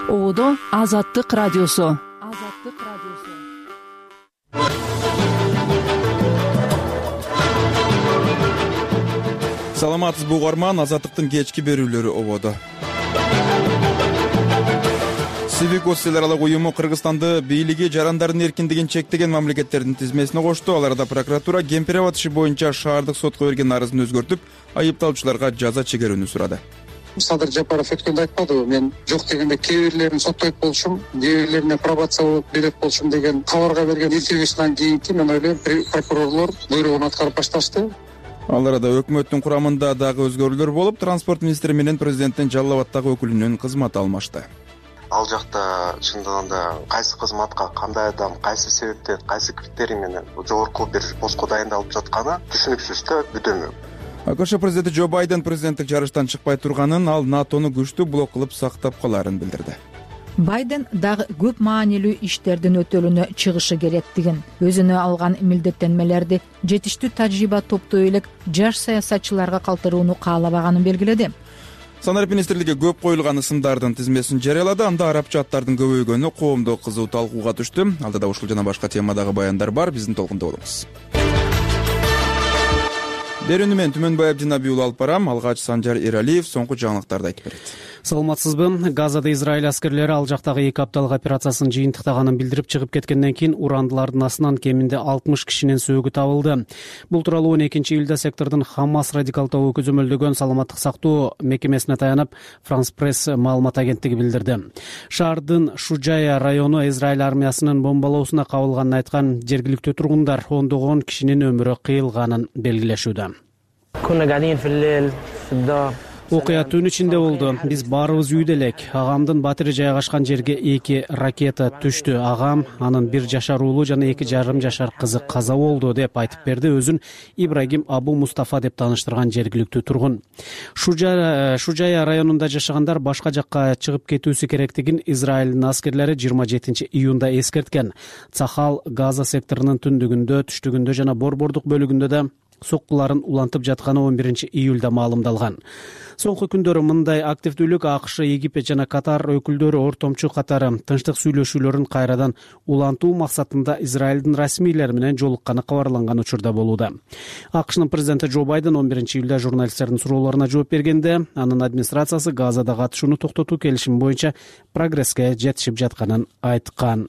Ободо Азаттык радиосу. Саламатсызбы угарман, Азаттыктын кечки берүүлөрү ободо. Civic Осселер аралык уюму Кыргызстанды бийлиги жарандардын эркиндигин чектеген мамлекеттердин тизмесине кошту. Аларда прокуратура Кемпирабад иши боюнча шаардык сотко берген арызын өзгөртүп, айыпталуучуларга жаза чегерүүнү сурады. Садыр Жапаров өткөндө айтпадыбы, мен жок дегенде кээ бирлерин соттойт болушум, кээ бирлерине пробация берет болушум деген кабарга берген интервьюсунан кийинки мен ойлойм прокурорлор буйругун аткарып башташты. Ал арада өкмөттүн курамында дагы өзгөрүүлөр болуп, транспорт министри менен президенттин Жалал Абаддагы өкүлүнүн кызматы алмашты. Ал жакта чындыгында кайсы кызматка кандай адам, кайсы себептен, кайсы критерий менен жогорку бир постко дайындалып жатканы түшүнүксүз да, бүтөмү. АКШ президенти Джо Байден президенттик жарыштан чыкпай турганын, ал НАТОну күчтүү блок кылып сактап калаарын билдирди. Байден дагы көп маанилүү иштердин өтөлүнө чыгышы керектигин, өзүнө алган милдеттенмелерди жетиштүү тажрыйба топтой элек жаш саясатчыларга калтырууну каалабаганын белгиледи. Санарип министрлиги көп коюлган ысымдардын тизмесин жарыялады. Анда арабча аттардын көбөйгөнү коомдо кызуу талкууга түштү. Алдыда ушул жана башка темадагы баяндар бар, биздин толкунда болуңуз. Берүүнү мен Түмөнбай Абдинабий уулу алып барам. Алгач Санжар Эралиев соңку жаңылыктарды айтып берет. Саламатсызбы. Газада Израиль аскерлери ал жактагы 2 апталык операциясын жыйынтыктаганын билдирип чыгып кеткенден кийин урандылардын астынан кеминде 60 кишинин сөөгү табылды. Бул тууралуу 12-июлда сектордун Хамас радикал тобу көзөмөлдөгөн саламаттык сактоо мекемесине таянып France Press маалымат агенттиги билдирди. Шаардын Шужая району Израиль армиясынын бомбалоосуна кабылганын айткан жергиликтүү тургундар ондогон кишинин өмүрү кыйылганын белгилешүүдө. Окуя түн ичинде болду. Биз баарыбыз үйдө элек. Агамдын батири жайгашкан жерге 2 ракета түштү. Агам, анын 1 жашар уулу жана 2,5 жашар кызы каза болду деп айтып берди өзүн Ибрагим Абу Мустафа деп тааныштырган жергиликтүү тургун. Шужая районунда жашагандар башка жакка чыгып кетүүсү керектигин Израилдин аскерлери 27-июнда эскерткен. Цахал Газа секторунун түндүгүндө, түштүгүндө жана борбордук бөлүгүндө да соккуларын улантып жатканы 11-июлда маалымдалган. Соңку күндөрү мындай активдүүлүк АКШ, Египет жана Катар өкүлдөрү ортомчу катары тынчтык сүйлөшүүлөрүн кайрадан улантуу максатында Израилдин расмийлери менен жолукканы кабарланган учурда болууда. АКШнын президенти Джо Байден 11-июлда журналисттердин суроолоруна жооп бергенде, анын администрациясы Газадагы атышууну токтотуу келишими боюнча прогресске жетишип жатканын айткан.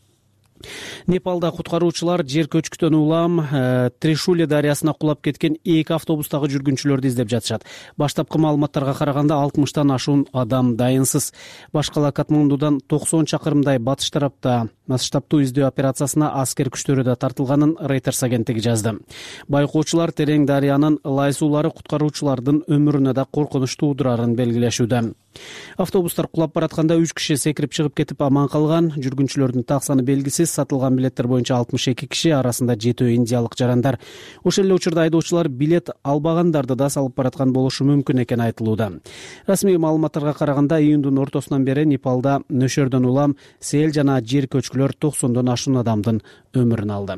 Непалда куткаруучулар жер көчкүтөн улам Тришули дарыясына кулап кеткен 2 автобустагы жүргүнчүлөрдү издеп жатышат. Баштапкы маалыматтарга караганда 60тан ашуун адам дайынсыз. Башкала Катмандудан 90 чакырымдай батыш тарапта масштабтуу издөө операциясына аскер күчтөрү да тартылганын Reuters агенттиги жазды. Байкоочулар терең дарыянын лай суулары куткаруучулардын өмүрүнө да коркунуч туудурарын белгилешүүдө. Автобустар кулап баратканда 3 киши секирип чыгып кетип аман калган. Жүргүнчүлөрдүн так саны белгисиз. Сатылган билеттер боюнча 62 киши, арасында 7 индиялык жарандар. Ошол эле учурда айдоочулар билет албагандарды да салып бараткан болушу мүмкүн экени айтылууда. Расмий маалыматтарга караганда июндун ортосунан бери Непалда нөшөрдөн улам сел жана жер көчкүлөр 90дон ашуун адамдын өмүрүн алды.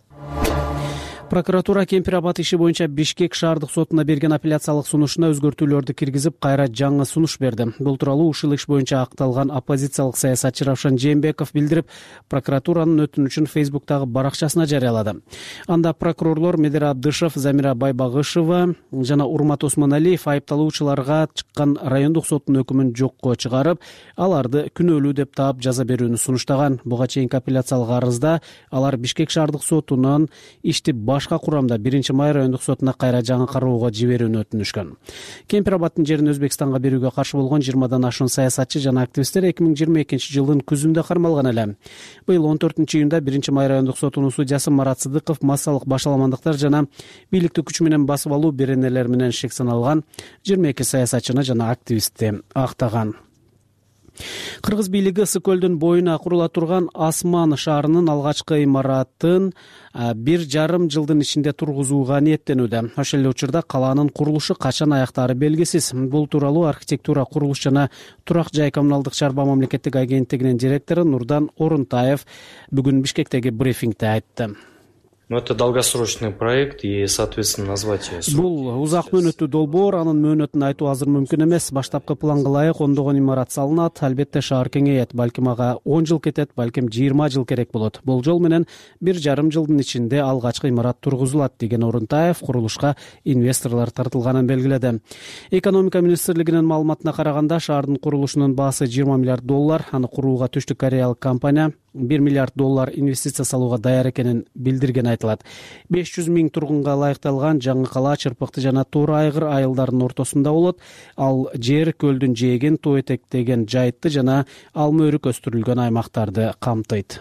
Прокуратура Кемпирабад иши боюнча Бишкек шаардык сотуна берген апелляциялык сунушуна өзгөртүүлөрдү киргизип, кайра жаңы сунуш берди. Бул тууралуу ушул иш боюнча акталган оппозициялык саясатчы Равшан Жээнбеков билдирип, прокуратуранын өтүнүчүн Фейсбуктагы баракчасына жарыялады. Анда прокурорлор Медера Абдышев, Замира Байбагышева жана Урмат Осмоналиев айыпталуучуларга чыккан райондук соттун өкүмүн жокко чыгарып, аларды күнөөлүү деп таап жаза берүүнү сунуштаган. Буга чейинки апелляциялык арызда алар Бишкек шаардык сотунан ишти башка курамда 1-май райондук сотуна кайра жаңы кароого жиберүүнү өтүнүшкөн. Кемпирабадтын жерин Өзбекстанга берүүгө каршы болгон 20дан ашуун саясатчы жана активисттер 2022-жылдын күзүндө кармалган эле. Быйыл 14-июнда 1-май райондук сотунун судьясы Марат Сыдыков массалык башаламандыктар жана бийликтүү күч менен басып алуу беренелер менен шек саналган 22 саясатчыны жана активистти актаган. Кыргыз бийлиги Ысык көлдүн боюна курула турган Асман шаарынын алгачкы имаратын 1,5 жылдын ичинде тургузууга ниеттенүүдө. Ошол эле учурда калаанын курулушу качан аяктаары белгисиз. Бул тууралуу архитектура, курулуш жана турак жай коммуналдык чарба мамлекеттик агенттигинин директору Нурдан Орунтаев бүгүн Бишкектеги брифингде айтты. Но это долгосрочный проект, и, соответственно, назвать бул узак мөөнөттүү долбоор, анын мөөнөтүн айтуу азыр мүмкүн эмес. Баштапкы планга ылайык ондогон имарат салынат. Албетте шаар кеңейет. Балким ага 10 жыл кетет, балким 20 жыл керек болот. Болжол менен 1,5 жылдын ичинде алгачкы имарат тургузулат деген Орунтаев курулушка инвесторлор тартылганын белгиледи. Экономика министрлигинин маалыматына караганда, шаардын курулушунун баасы $20 миллиард. Аны курууга Түштүк Кореялык компания $1 миллиард инвестиция салууга даяр экенин билдирген айтылат. 500 000 тургунга ылайыкталган жаңы кала Чырпыкты жана Туура Айгыр айылдарынын ортосунда болот. Ал жер көлдүн жээгин, тоо этектеген жайытты жана алма өрүк өстүрүлгөн аймактарды камтыйт.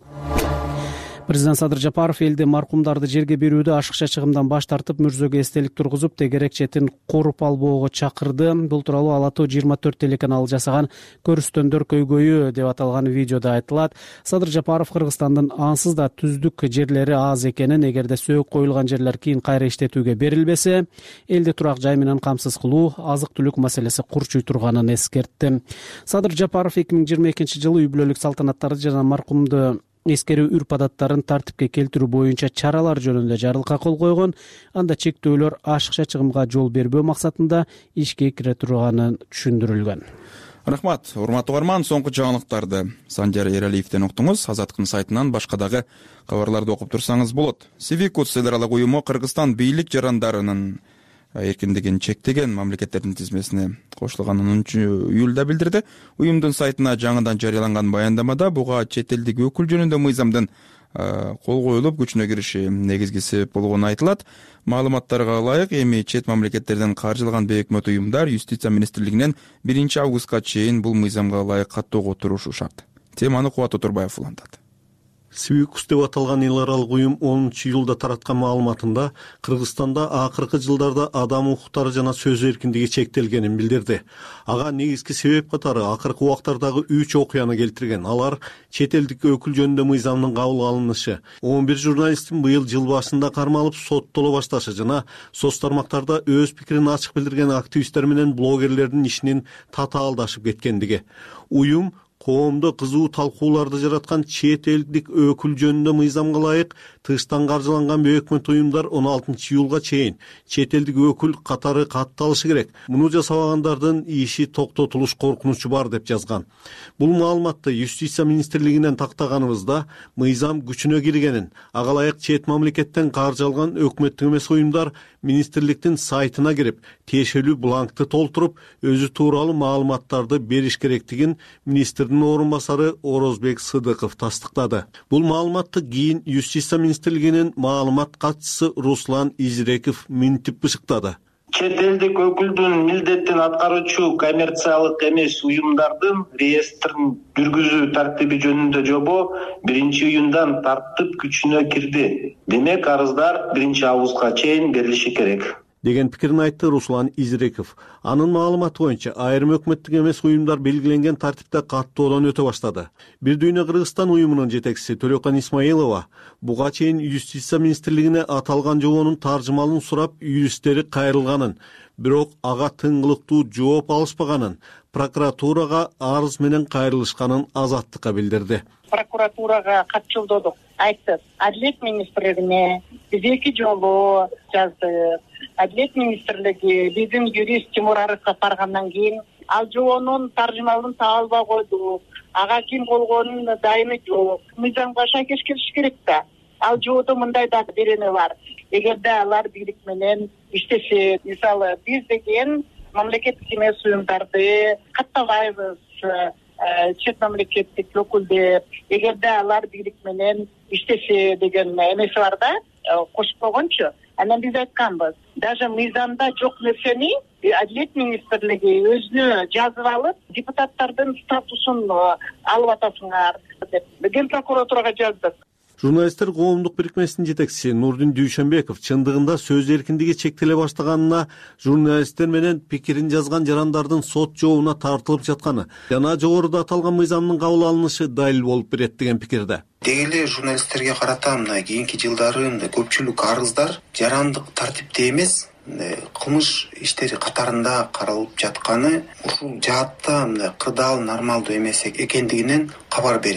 Президент Садыр Жапаров элде маркумдарды жерге берүүдө ашыкча чыгымдан баш тартып, мүрзөгө эстелик тургузуп, тегерек четин коруп албоого чакырды. Бул тууралуу Ала Тоо 24 телеканалы жасаган көрүстөндөр көйгөйү деп аталган видеодо айтылат. Садыр Жапаров Кыргызстандын ансыз да түздүк жерлери аз экенин, эгерде сөөк коюлган жерлер кийин кайра иштетүүгө берилбесе, элди турак жай менен камсыз кылуу, азык-түлүк маселеси курчуй турганын эскертти. Садыр Жапаров 2022 жылы үй бүлөлүк салтанаттарды жана маркумду эскерүү үрп адаттарын тартипке келтирүү боюнча чаралар жөнүндө жарылка кол койгон. Анда чектөөлөр ашыкча чыгымга жол бербөө максатында ишке кире турганын түшүндүрүлгөн. Рахмат, урматтуу угарман, соңку жаңылыктарды Санжар Эралиевден уктуңуз. Азаттыктын сайтынан башка дагы кабарларды окуп турсаңыз болот. Civic эл аралык уюму Кыргызстан бийлик жарандарынын эркиндигин чектеген мамлекеттердин тизмесине кошулганын 10-июлда билдирди. Уюмдун сайтына жаңыдан жарыяланган баяндамада буга чет элдик өкүл жөнүндө мыйзамдын кол коюлуп күчүнө кириши негизги себеп болгону айтылат. Маалыматтарга ылайык, эми чет мамлекеттерден каржылган бейөкмөт уюмдар Юстиция министрлигинен 1 августка чейин бул мыйзамга ылайык каттоого турушу шарт. Теманы Кубат Отурбаев улантат. Civic деп аталган эл аралык уюм 10-июлда тараткан маалыматында Кыргызстанда акыркы жылдарда адам укуктары жана сөз эркиндиги чектелгенин билдирди. Ага негизги себеп катары акыркы убактардагы 3 окуяны келтирген. Алар чет элдик өкүл жөнүндө мыйзамдын кабыл алынышы, 11 журналисттин быйыл жыл башында кармалып соттоло башташы жана соц тармактарда өз пикирин ачык билдирген активисттер менен блогерлердин ишинин татаалдашып кеткендиги. Уюм коомдо кызуу талкууларды жараткан чет элдик өкүл жөнүндө мыйзамга ылайык тыштан каржыланган бейөкмөт уюмдар 16-июлга чейин чет элдик өкүл катары катталышы керек. Муну жасабагандардын иши токтотулуш коркунучу бар деп жазган. Бул маалыматты Юстиция министрлигинен тактаганыбызда мыйзам күчүнө киргенин, ага ылайык чет мамлекеттен каржы алган өкмөттүк эмес уюмдар министрликтин сайтына кирип, тиешелүү бланкты толтуруп, өзү тууралуу маалыматтарды бериш керектигин министрдин орун басары Орозбек Сыдыков тастыктады. Бул маалыматты кийин Юстиция министрлигинин маалымат катчысы Руслан Изреков минтип бышыктады. Чет элдик өкүлдүн милдетин аткаруучу коммерциялык эмес уюмдардын реестрин жүргүзүү тартиби жөнүндө жобо 1-июндан тартып күчүнө кирди. Демек, арыздар 1 августка чейин берилиши керек деген пикирин айтты Руслан Изреков. Анын маалыматы боюнча айрым өкмөттүк эмес уюмдар белгиленген тартипте каттоодон өтө баштады. Бир дүйнө Кыргызстан уюмунун жетекчиси Төлөкан Исмаилова буга чейин Юстиция министрлигине аталган жобонун таржымалын сурап, юристтери кайрылганын, бирок ага тыңгылыктуу жооп алышпаганын, прокуратурага арыз менен кайрылышканын Азаттыкка билдирди. Прокуратурага кат жолдодук. Айттык, Адилет министрлигине биз 2 жолу жаздык. Адилет министрлиги биздин юрист Тимур Арысков баргандан кийин ал жобонун таржымалын таба албай койду. Ага ким болгонун дайыны жок. Мыйзамга шайкеш келиш керек да. Ал жободо мындай да берени бар. Эгерде алар бийлик менен иштесе, мисалы биз деген мамлекеттик эмес уюмдарды каттабайбыз, чет мамлекеттик өкүлдөр, эгерде алар бийлик менен иштесе деген эмеси бар да, кошуп койгончу. Анан биз айтканбыз, даже мыйзамда жок нерсени Адилет министрлиги өзүнө жазып алып, депутаттардын статусун алып атасыңар деп Ген прокуратурага жаздык. Журналисттер коомдук бирикмесинин жетекчиси Нурдин Дүйшөнбеков чындыгында сөз эркиндиги чектеле баштаганына, журналисттер менен пикирин жазган жарандардын сот жообуна тартылып жатканы жана жогоруда аталган мыйзамдын кабыл алынышы далил болуп берет деген пикирде. Деги эле журналисттерге карата мына кийинки жылдары көпчүлүк арыздар жарандык тартипте эмес, кылмыш иштери катарында каралып жатканы ушул жаатта кырдаал нормалдуу эмес экендигинен кабар берет.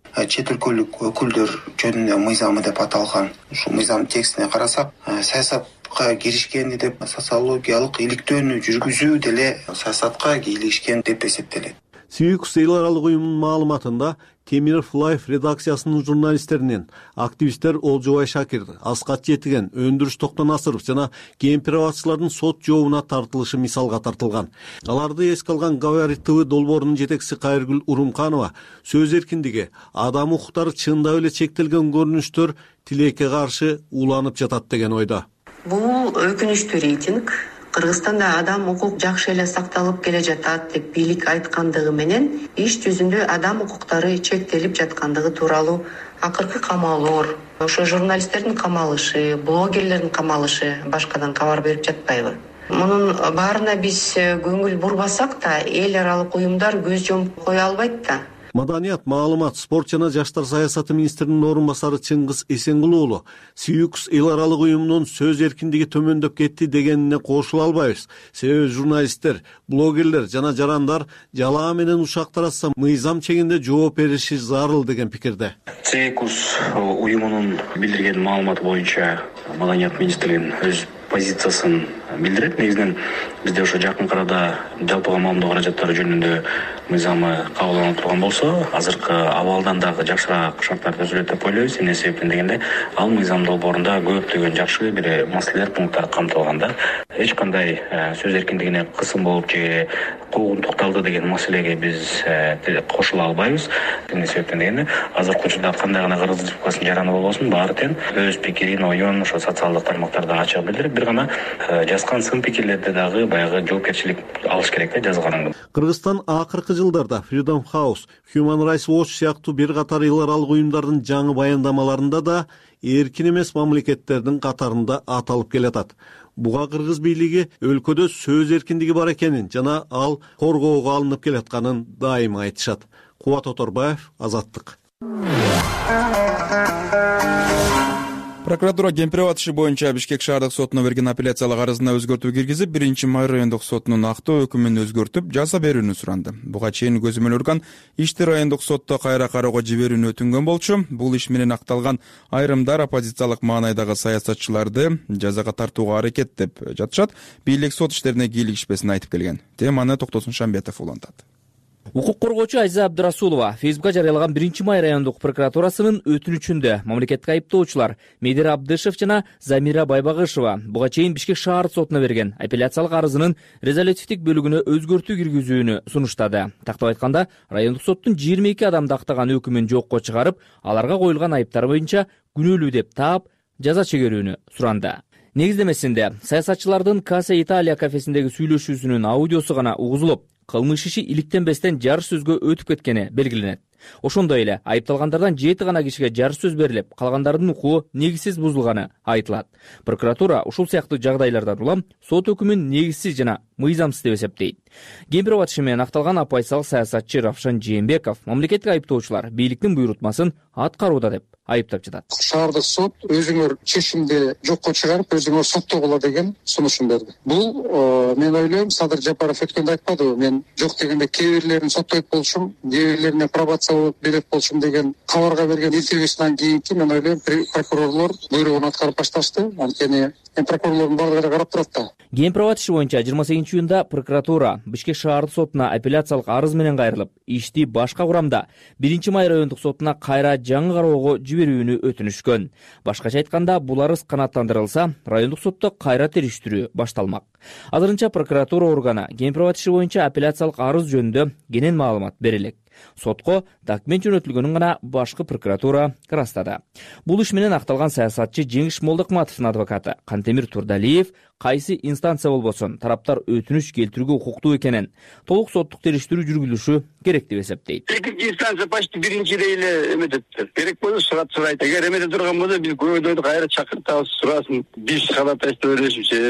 чет өлкөлүк өкүлдөр жөнүндө мыйзамы деп аталган. Ушул мыйзам текстине карасак, саясатка киришкени деп социологиялык иликтөөнү жүргүзүү деле саясатка кийлигишкен деп эсептелет. Civics эл аралык уюмунун маалыматында Темиров Life редакциясынын журналисттеринен активисттер Олжобай Шакир, Аскат Жетиген, Өндүрүш Токтонасыров жана кемпирабатчылардын сот жообуна тартылышы мисалга тартылган. Аларды эске алган Говорит ТВ долбоорунун жетекчиси Кайыргүл Урумканова сөз эркиндиги, адам укуктары чындап эле чектелген көрүнүштөр тилекке каршы уланып жатат деген ойдо. Бул өкүнүчтүү рейтинг. Кыргызстанда адам укук жакшы эле сакталып келе жатат деп бийлик айткандыгы менен иш жүзүндө адам укуктары чектелип жаткандыгы тууралуу акыркы камоолор, ошо журналисттердин камалышы, блогерлердин камалышы башкадан кабар берип жатпайбы? Мунун баарына биз көңүл бурбасак да, эл аралык уюмдар көз жумуп кое албайт да. Маданият, маалымат, спорт жана жаштар саясаты министринин орун басары Чыңгыз Эсенгул уулу Civics эл аралык уюмунун сөз эркиндиги төмөндөп кетти дегенине кошула албайбыз. Себеби журналисттер, блогерлер жана жарандар жалаа менен ушак таратса мыйзам чегинде жооп бериши зарыл деген пикирде. Civics уюмунун билдирген маалыматы боюнча Маданият министринин өз позициясын билдирет. Негизинен бизде ошо жакын арада жалпыга маалымдоо каражаттары жөнүндө мыйзамы кабылданып турган болсо, азыркы абалдан дагы жакшыраак шарттар түзүлөт деп ойлойбуз. Эмне себептен дегенде, ал мыйзам долбоорунда көптөгөн жакшы бир маселелер, пункттар камтылган да. Эч кандай сөз эркиндигине кысым болуп же куугун токталды деген маселеге биз кошула албайбыз. Эмне себептен дегенде, азыркы учурда кандай гана Кыргыз Республикасынын жараны болбосун, баары тең өз пикирин, оюн ошо социалдык тармактарда ачык билдирип, бир гана жазган сын пикирлерди дагы баягы жоопкерчилик алыш керек да жазганын. Кыргызстан акыркы жылдарда Freedom House, Human Rights Watch сыяктуу бир катар эл аралык уюмдардын жаңы баяндамаларында да эркин эмес мамлекеттердин катарында аталып келатат. Буга кыргыз бийлиги өлкөдө сөз эркиндиги бар экенин жана ал коргоого алынып келатканын дайыма айтышат. Кубат Оторбаев, Азаттык. Прокуратура Кемпирабад иши боюнча Бишкек шаардык сотуна берген апелляциялык арызына өзгөртүү киргизип, 1-Май райондук сотунун актоо өкүмүн өзгөртүп, жаза берүүнү суранды. Буга чейин көзөмөл орган ишти райондук сотто кайра кароого жиберүүнү өтүнгөн болчу. Бул иш менен акталган айрымдар оппозициялык маанайдагы саясатчыларды жазага тартууга аракет деп жатышат. Бийлик сот иштерине кийлигишпесин айтып келген. Теманы Токтосун Шамбетов улантат. Укук коргоочу Айза Абдырасулова Фейсбукка жарыялаган 1-Май райондук прокуратурасынын өтүнүчүндө мамлекетке айыптоочулар Медира Абдышев жана Замира Байбагышева буга чейин Бишкек шаар сотуна берген апелляциялык арызынын резолютивдик бөлүгүнө өзгөртүү киргизүүнү сунуштады. Тактап айтканда, райондук соттун 22 адамды актаган өкүмүн жокко чыгарып, аларга коюлган айыптар боюнча күнөөлүү деп таап, жаза чегерүүнү суранды. Негиздемесинде саясатчылардын Каса Италия кафесиндеги сүйлөшүүсүнүн аудиосу гана угузулуп, кылмыш иши иликтенбестен жарыш сөзгө өтүп кеткени белгиленет. Ошондой эле айыпталгандардан 7 гана кишиге жарыш сөз берилип, калгандардын укугу негизсиз бузулганы айтылат. Прокуратура ушул сыяктуу жагдайлардан улам сот өкүмүн негизсиз жана мыйзамсыз деп эсептейт. Кемпирабад иши менен акталган оппозициялык саясатчы Равшан Жээнбеков мамлекетке айыптоочулар бийликтин буйрутмасын аткарууда деп айыптап жатат. Шаардык сот өзүңөр чечимди жокко чыгарып, өзүңөр соттогула деген сунушун берди. Бул мен ойлойм, Садыр Жапаров өткөндө айтпадыбы, мен жок дегенде кээ бирлерин соттойт болчумун, кээ бирлерине пробация берет болчумун деген кабарга берген интервьюсунан кийинки мен ойлойм, прокурорлор буйругун аткарып башташты. Анткени прокурорлордун баардыгы карап турат да. Кемпирабад иши боюнча 28-июнда прокуратура Бишкек шаардык сотуна апелляциялык арыз менен кайрылып, ишти башка курамда 1-Май райондук сотуна кайра жаңы кароого жиберүүнү өтүнүшкөн. Башкача айтканда, бул арыз канааттандырылса, райондук сотто кайра териштирүү башталмак. Азырынча прокуратура органы Кемпирабад иши боюнча апелляциялык арыз жөнүндө кенен маалымат берелек. Сотко документ жөнөтүлгөнүн гана башкы прокуратура ырастады. Бул иш менен акталган саясатчы Жеңиш Молдокматовдун адвокаты Кантемир Турдалиев кайсы инстанция болбосун тараптар өтүнүч келтирүүгө укуктуу экенин, толук соттук териштирүү жүргүзүлүшү керек деп эсептейт. Экинчи инстанция почти биринчидей эле эметет. Керек болсо сурайт. Эгер эмете турган болсо биз көйдөйдү кайра чакыртабыз, сурасын. Биз ходатайство беришимче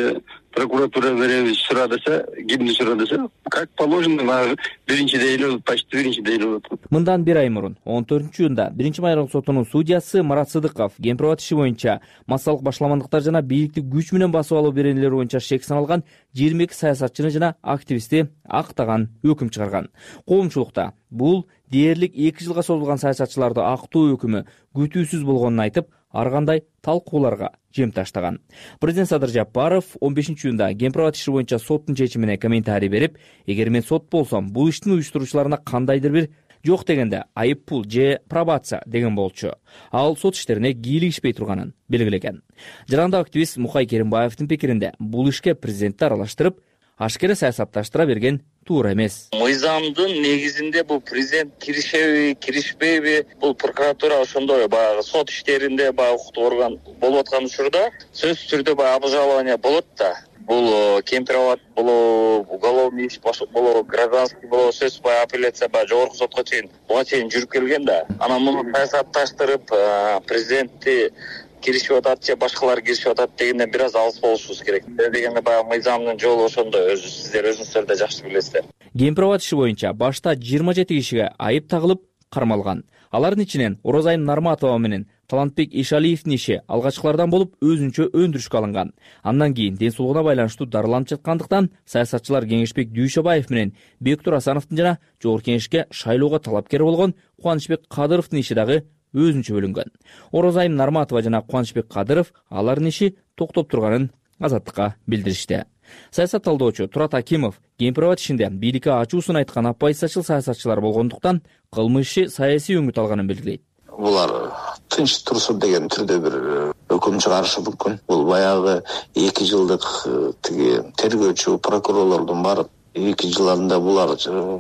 прокуратура беребиз сура десе, кимди сура десе, как положено, биринчи дейле, почти биринчи дейле. Мындан бир ай мурун 14-июнда 1-майралык сотунун судьясы Марат Сыдыков Кемпирабад иши боюнча массалык башаламандыктар жана бийликти күч менен басып алуу беренелери боюнча шек саналган 22 саясатчыны жана активистти актаган өкүм чыгарган. Коомчулукта бул дээрлик 2 жылга созулган саясатчыларды актоо өкүмү күтүүсүз болгонун айтып, ар кандай талкууларга жем таштаган. Президент Садыр Жапаров 15-июнда Кемпирабад иши боюнча соттун чечимине комментарий берип, эгер мен сот болсом, бул иштин уюштуруучуларына кандайдыр бир жок дегенде айып пул же пробация деген болчу. Ал сот иштерине кийлигишпей турганын белгилеген. Жарандык активист Мукай Керимбаевдин пикиринде бул ишке президентти аралаштырып, ашкере саясатташтыра берген туура эмес. Мыйзамдын негизинде бул президент киришеби, киришпейби, бул прокуратура ошондой баягы сот иштеринде баягы укуктук орган болуп аткан учурда сөзсүз түрдө баягы обжалование болот да. Бул Кемпирабад болобу, уголовный иш болобу, гражданский болобу, сөзсүз баягы апелляция баягы жогорку сотко чейин буга чейин жүрүп келген да. Анан муну саясатташтырып, президентти киришип атат же башкалар киришип атат дегенден бир аз алыс болушубуз керек. Дегенде баягы мыйзамдын жолу ошондой, сиздер өзүңүздөр да жакшы билесиздер. Кемпирабад иши боюнча башта 27 кишиге айып тагылып кармалган. Алардын ичинен Орозайым Нарматова менен Талантбек Ишалиевдин иши алгачкылардан болуп өзүнчө өндүрүшкө алынган. Андан кийин ден соолугуна байланыштуу дарыланып жаткандыктан саясатчылар Кеңешбек Дүйшөбаев менен Бектур Асановдун жана Жогорку Кеңешке шайлоого талапкер болгон Кубанычбек Кадыровдун иши дагы өзүнчө бөлүнгөн. Орозайым Нарматова жана Кубанычбек Кадыров алардын иши токтоп турганын Азаттыкка билдиришти. Саясат талдоочу Турат Акимов Кемпирабад ишинде бийликке ачуусун айткан оппозициячыл саясатчылар болгондуктан кылмыш саясий өңүт алганын белгилейт. Булар тынч турсун деген түрдө бир өкүм чыгарышы мүмкүн. Бул баягы 2 жылдык тиги тергөөчү прокурорлордун барып 2 жылында булар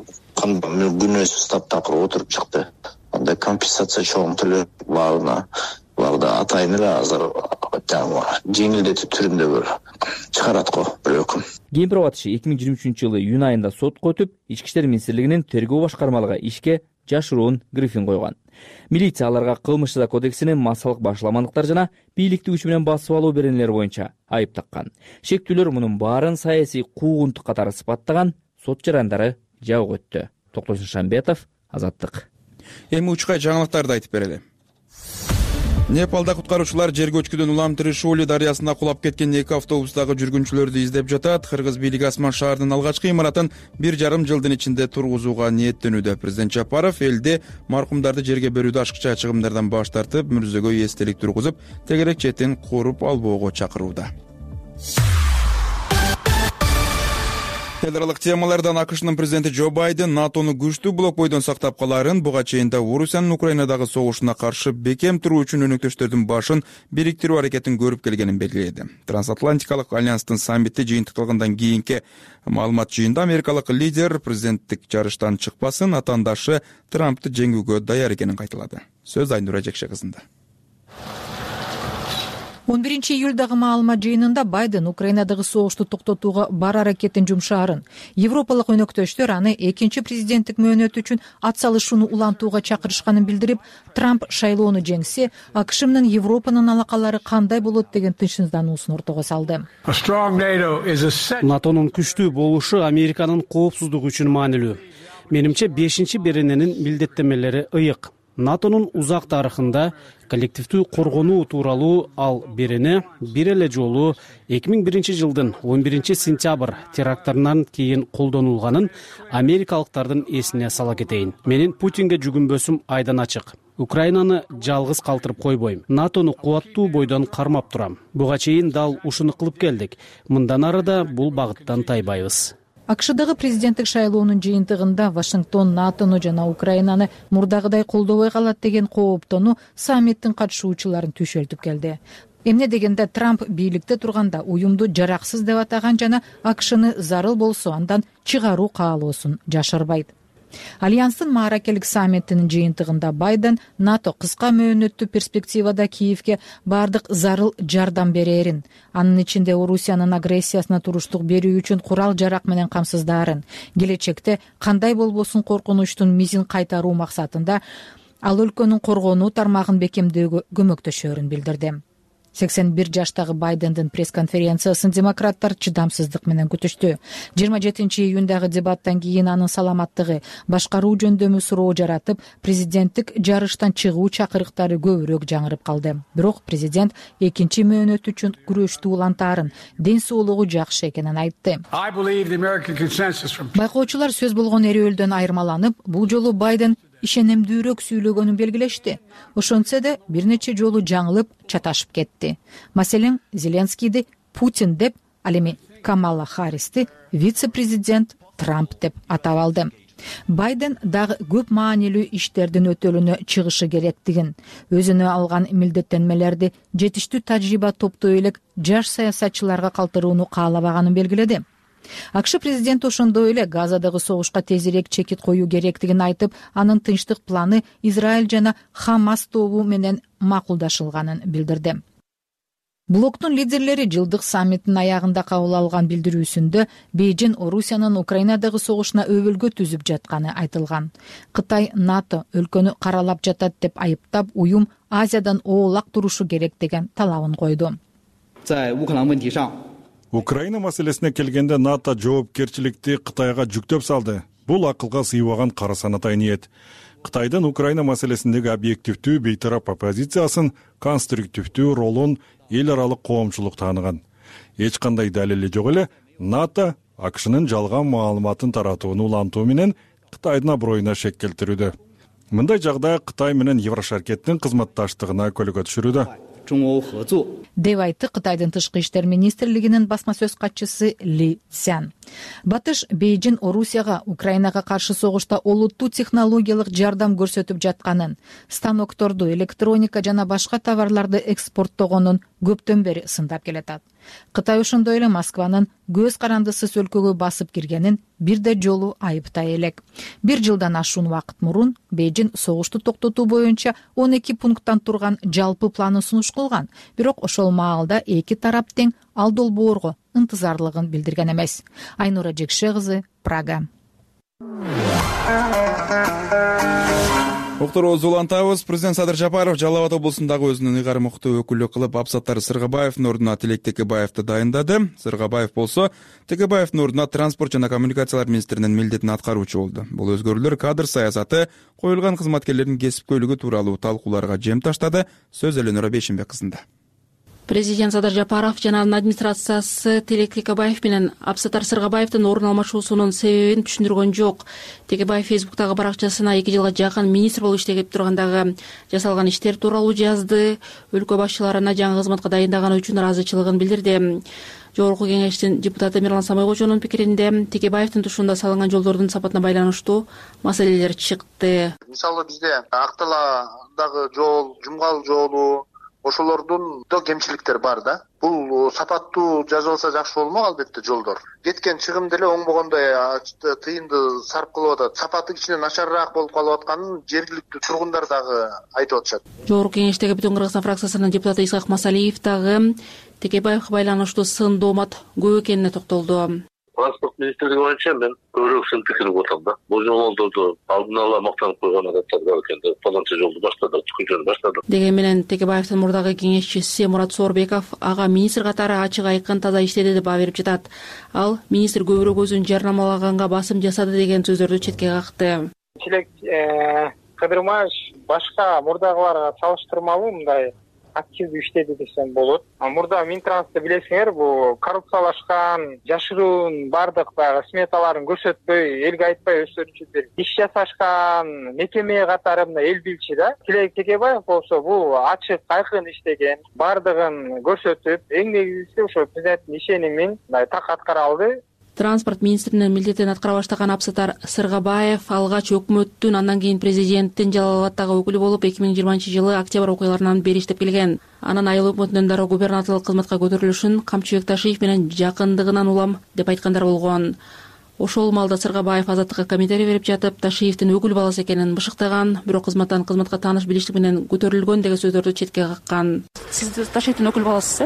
күнөөсүз таптакыр отуруп чыкты. Анда компенсация чоң төлөп буларда атайын эле азыр жеңилдетип түрүндө бир чыгарат го бир өкүм. Кемпирабад иши 2023-жылы июнь айында сотко өтүп, Ички иштер министрлигинин тергөө башкармалыгы ишке жашыруун грифин койгон. Милиция аларга кылмыш жаза кодексинин массалык башаламандыктар жана бийликти күч менен басып алуу беренелери боюнча айып таккан. Шектүүлөр мунун баарын саясий куугунтук катары сыпаттаган, сот жарандары жабык өттү. Токтосун Шамбетов, Азаттык. Эми учкай жаңылыктарды айтып берели. Непалда куткаруучулар жер көчкүдөн улам Тришоли дарыясына кулап кеткен 2 автобустагы жүргүнчүлөрдү издеп жатат. Кыргыз бийлиги Асман шаарынын алгачкы имаратын 1,5 жылдын ичинде тургузууга ниеттенүүдө. Президент Жапаров элде маркумдарды жерге берүүдө ашыкча чыгымдардан баш тартып, мүрзөгө эстелик тургузуп, тегерек четин коруп албоого чакырууда. Федералдык темалардан АКШнын президенти Джо Байден НАТОну күчтүү блок бойдон сактап каларын, буга чейин да Орусиянын Украинадагы согушуна каршы бекем туруу үчүн өнөктөштөрдүн башын бириктирүү аракетин көрүп келгенин белгиледи. Трансатлантикалык альянстын саммити жыйынтыкталгандан кийинки маалымат жыйында америкалык лидер президенттик жарыштан чыкпасын, атаандашы Трампты жеңүүгө даяр экенин кайталады. Сөз Айнура Жекше кызында. 11-июлдагы маалымат жыйынында Байден Украинадагы согушту токтотууга бар аракетин жумшаарын, Европалык өнөктөштөр аны экинчи президенттик мөөнөтү үчүн атсалышууну улантууга чакырышканын билдирип, Трамп шайлоону жеңсе, АКШ менен Европанын алакалары кандай болот деген тынчсыздануусун ортого салды. НАТОнун күчтүү болушу Американын коопсуздугу үчүн маанилүү. Менимче 5-чи берененин милдеттемелери ыйык. НАТОнун узак тарыхында коллективдүү коргонуу тууралуу ал берене бир эле жолу 2001 жылдын 11 сентябрь теракттарынан кийин колдонулганын америкалыктардын эсине сала кетейин. Менин Путинге жүгүнбөсүм айдан ачык. Украинаны жалгыз калтырып койбойм. НАТОну кубаттуу бойдон кармап турам. Буга чейин дал ушуну кылып келдик. Мындан ары да бул багыттан тайбайбыз. АКШдагы президенттик шайлоонун жыйынтыгында Вашингтон НАТОну жана Украинаны мурдагыдай колдобой калат деген кооптону саммиттин катышуучуларын түшөлтүп келди. Эмне дегенде Трамп бийликте турганда уюмду жараксыз деп атаган жана АКШны зарыл болсо андан чыгаруу каалоосун жашырбайт. Альянстын мааракелик саммитинин жыйынтыгында Байден НАТО кыска мөөнөттүү перспективада Киевге бардык зарыл жардам берерин, анын ичинде Орусиянын агрессиясына туруштук берүү үчүн курал жарак менен камсыздаарын, келечекте кандай болбосун коркунучтун мизин кайтаруу максатында ал өлкөнүн коргонуу тармагын бекемдөөгө көмөктөшөрүн билдирди. 81 жаштагы Байдендин пресс-конференциясын демократтар чыдамсыздык менен күтүштү. 27 июндагы дебаттан кийин анын саламаттыгы башкаруу жөндөмү суроо жаратып, президенттик жарыштан чыгуу чакырыктары көбүрөөк жаңырып калды. Бирок президент экинчи мөөнөт үчүн күрөштү улантаарын, ден соолугу жакшы экенин айтты. Байкоочулар сөз болгон эрөөлдөн айырмаланып, бул жолу Байден ишенимдүүрөөк сүйлөгөнүн белгилешти. Ошентсе да бир нече жолу жаңылып, чаташып кетти. Маселен, Зеленскийди Путин деп, ал эми Камала Харристи вице-президент Трамп деп атап алды. Байден дагы көп маанилүү иштердин өтөлүнө чыгышы керектигин, өзүнө алган милдеттенмелерди жетиштүү тажрыйба топтой элек жаш саясатчыларга калтырууну каалабаганын белгиледи. АКШ президенти ошондой эле Газадагы согушка тезирээк чекит коюу керектигин айтып, анын тынчтык планы Израиль жана Хамас тобу менен макулдашылганын билдирди. Блоктун лидерлери жылдык саммиттин аягында кабыл алган билдирүүсүндө Бейжин Орусиянын Украинадагы согушуна өбөлгө түзүп жатканы айтылган. Кытай НАТО өлкөнү каралап жатат деп айыптап, уюм Азиядан оолак турушу керек деген талабын койду. Украина маселесине келгенде НАТО жоопкерчиликти Кытайга жүктөп салды. Бул акылга сыйбаган кара санатай ниет. Кытайдын Украина маселесиндеги объективдүү бейтарап оппозициясын, конструктивдүү ролун эл аралык коомчулук тааныган. Эч кандай далили жок эле НАТО АКШнын жалган маалыматын таратууну улантуу менен Кытайдын аброюна шек келтирүүдө. Мындай жагдай Кытай менен Еврошаркеттин кызматташтыгына көлөкө түшүрүүдө. деп айтты Кытайдын тышкы иштер министрлигинин басма сөз катчысы Ли Цзян. Батыш Бейжин Орусияга Украинага каршы согушта олуттуу технологиялык жардам көрсөтүп жатканын, станокторду, электроника жана башка товарларды экспорттогонун көптөн бери сындап келатат. Кытай ошондой эле Москванын көз карандысыз өлкөгө басып киргенин бирде жолу айыптай элек. Бир жылдан ашуун убакыт мурун Бейжин согушту токтотуу боюнча 12 пункттан турган жалпы планын сунуш кылган. Бирок ошол маалда эки тарап тең ал долбоорго ынтызарлыгын билдирген эмес. Айнура Жекше кызы, Прага. Окторубузду улантабыз. Президент Садыр Жапаров Жалал Абад облусундагы өзүнүн ыйгары муктуу өкүлү кылып Абсаттар Сыргабаевдин ордуна Тилек Текебаевди дайындады. Сыргабаев болсо Текебаевдин ордуна транспорт жана коммуникациялар министринин милдетин аткаруучу болду. Бул өзгөрүүлөр кадр саясаты, коюлган кызматкерлердин кесипкөйлүгү тууралуу талкууларга жем таштады. Сөз Эленора Бейшенбек кызында. Президент Садыр Жапаров жана анын администрациясы Тилек Текебаев менен Абсаттар Сыргабаевдин ордун алмашуусунун себебин түшүндүргөн жок. Текебаев Фейсбуктагы баракчасына 2 жылга жакын министр болуп иштеп тургандагы жасалган иштер тууралуу жазды. Өлкө башчыларына жаңы кызматка дайындаганы үчүн ыраазычылыгын билдирди. Жогорку кеңештин депутаты Мирлан Самайкожонун пикиринде Текебаевдин тушунда салынган жолдордун сапатына байланыштуу маселелер чыкты. Мисалы бизде Акталадагы жол, Жумгал жолу, ошолордун да кемчиликтер бар да. Бул сапаттуу жазылса жакшы болмок албетте жолдор. Кеткен чыгым деле оңбогондой тыйынды сарп кылып атат. Сапаты кичине начарыраак болуп калып атканын жергиликтүү тургундар дагы айтып атышат. Жогорку кеңештеги Бүтүн Кыргызстан фракциясынын депутаты Исхак Масалиев дагы Текебаевге байланыштуу сын доомат көп экенине токтолду. Транспорт министрлиги боюнча мен көбүрөөк сын пикир болуп атам да. Бул жолдорду алдын ала мактанып койгон адаттар бар экен да. Паланча жолду баштады, чыккан баштады. Деген менен Текебаевдин мурдагы кеңешчиси Мурат Соорбеков ага министр катары ачык айкын таза иштеди деп баа берип жатат. Ал министр көбүрөөк өзүн жарнамалаганга басым жасады деген сөздөрдү четке какты. Тилек Кадырмаевич башка мурдагыларга салыштырмалуу мындай активдүү иштеди десем болот. Мурда Минтрансты билесиңер, бул коррупциялашкан, жашыруун бардык баягы сметаларын көрсөтпөй, элге айтпай өздөрүнчө иш жасашкан мекеме катары мына эл билчи да. Тилек Текебаев болсо бул ачык айкын иштеген, бардыгын көрсөтүп, эң негизгиси ошо президенттин ишенимин так аткара алды. Транспорт министринин милдетин аткара баштаган Абсаттар Сыргабаев алгач өкмөттүн, андан кийин президенттин Жалал Абаддагы өкүлү болуп 2020-жылы октябрь окуяларынан бери иштеп келген. Анын айыл өкмөтүнөн дароо губернаторлук кызматка көтөрүлүшүн Камчыбек Ташиев менен жакындыгынан улам деп айткандар болгон. Ошол маалда Сыргабаев Азаттыкка комментарий берип жатып, Ташиевдин өкүл баласы экенин бышыктаган, бирок кызматтан кызматка тааныш билиштик менен көтөрүлгөн деген сөздөрдү четке каккан. Сиз Ташиевдин өкүл баласысыз,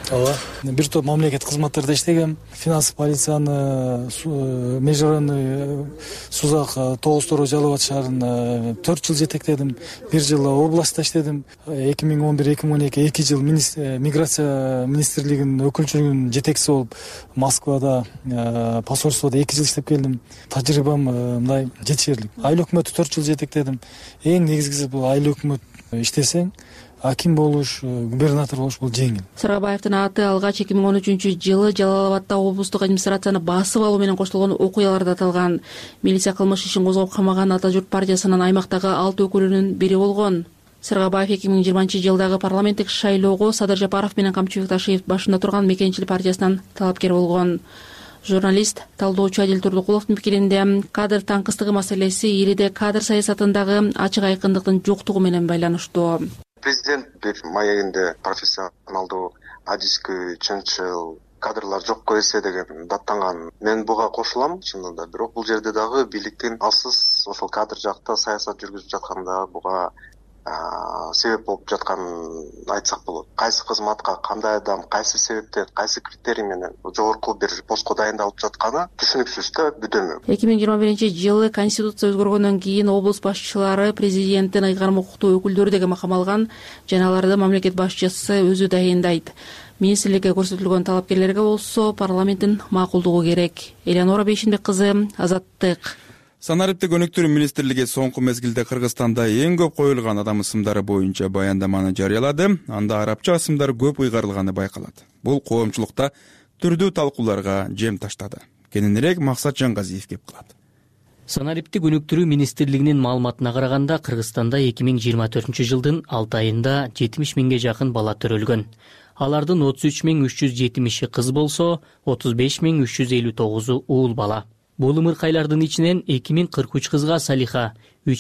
ооба, бир топ мамлекеттик кызматтерде иштегем. Финанс полицияны, межрайонный сузак 9 Жалал-Абад шаарында 4 жыл жетектедим. 1 жыл областта иштедим. 2011-2012 2 жыл миграция министрлигинин өкүлчүлүгүнүн жетекчиси болуп Москвада посольстводо 2 жыл иштеп келдим. Тажрыйбам мындай жетишерлик. Айыл өкмөтү 4 жыл жетектедим. Эң негизгиси бул айыл өкмөт иштесең аким болуш, губернатор болуш бул жеңил. Саргабаевдин аты алгач 2013-жылы Жалал-Абадда облустук администрацияны басып алуу менен коштолгон окуяларда аталган. Милиция кылмыш ишин козгоп камаган Ата журт партиясынын аймактагы 6 өкүлүнүн бири болгон. Саргабаев 2020-жылдагы парламенттик шайлоого Садыр Жапаров менен Камчыбек Ташиев башында турган Мекенчил партиясынан талапкер болгон. Журналист, талдоочу Адил Турдукуловдун пикиринде кадр таңкыстыгы маселеси ириде кадр саясатындагы ачык айкындыктын жоктугу менен байланыштуу. Президент бир маегинде профессионалдуу, адискүү, чынчыл кадрлар жокко эсе деген даттанган. Мен буга кошулам чынында, бирок бул жерде дагы бийликтин алсыз ошол кадр жакта саясат жүргүзүп жатканда буга себеп болуп жатканын айтсак болот. Кайсы кызматка кандай адам, кайсы себептен, кайсы критерий менен жогорку бир постко дайындалып жатканы түшүнүксүз да бүдөмөк. 2021-жылы Конституция өзгөргөндөн кийин облус башчылары президенттин ыйгарым укуктуу өкүлдөрү деген макам алган жана аларды мамлекет башчысы өзү дайындайт. Министрликке көрсөтүлгөн талапкерлерге болсо парламенттин макулдугу керек. Элеонора Бейшинбек кызы, Азаттык. Санариптик өнүктүрүү министрлиги соңку мезгилде Кыргызстанда эң көп коюлган адам ысымдары боюнча баяндаманы жарыялады. Анда арабча ысымдар көп ыйгарылганы байкалат. Бул коомчулукта түрдүү талкууларга жем таштады. Кененирээк Максат Жаңгазиев кеп кылат. Санариптик өнүктүрүү министрлигинин маалыматына караганда Кыргызстанда 2024-жылдын 6 айында 70 миңге жакын бала төрөлгөн. Алардын 33.370-и кыз болсо, 35.359-у уул бала. Бул ымыркайлардын ичинен 2043 кызга Салиха,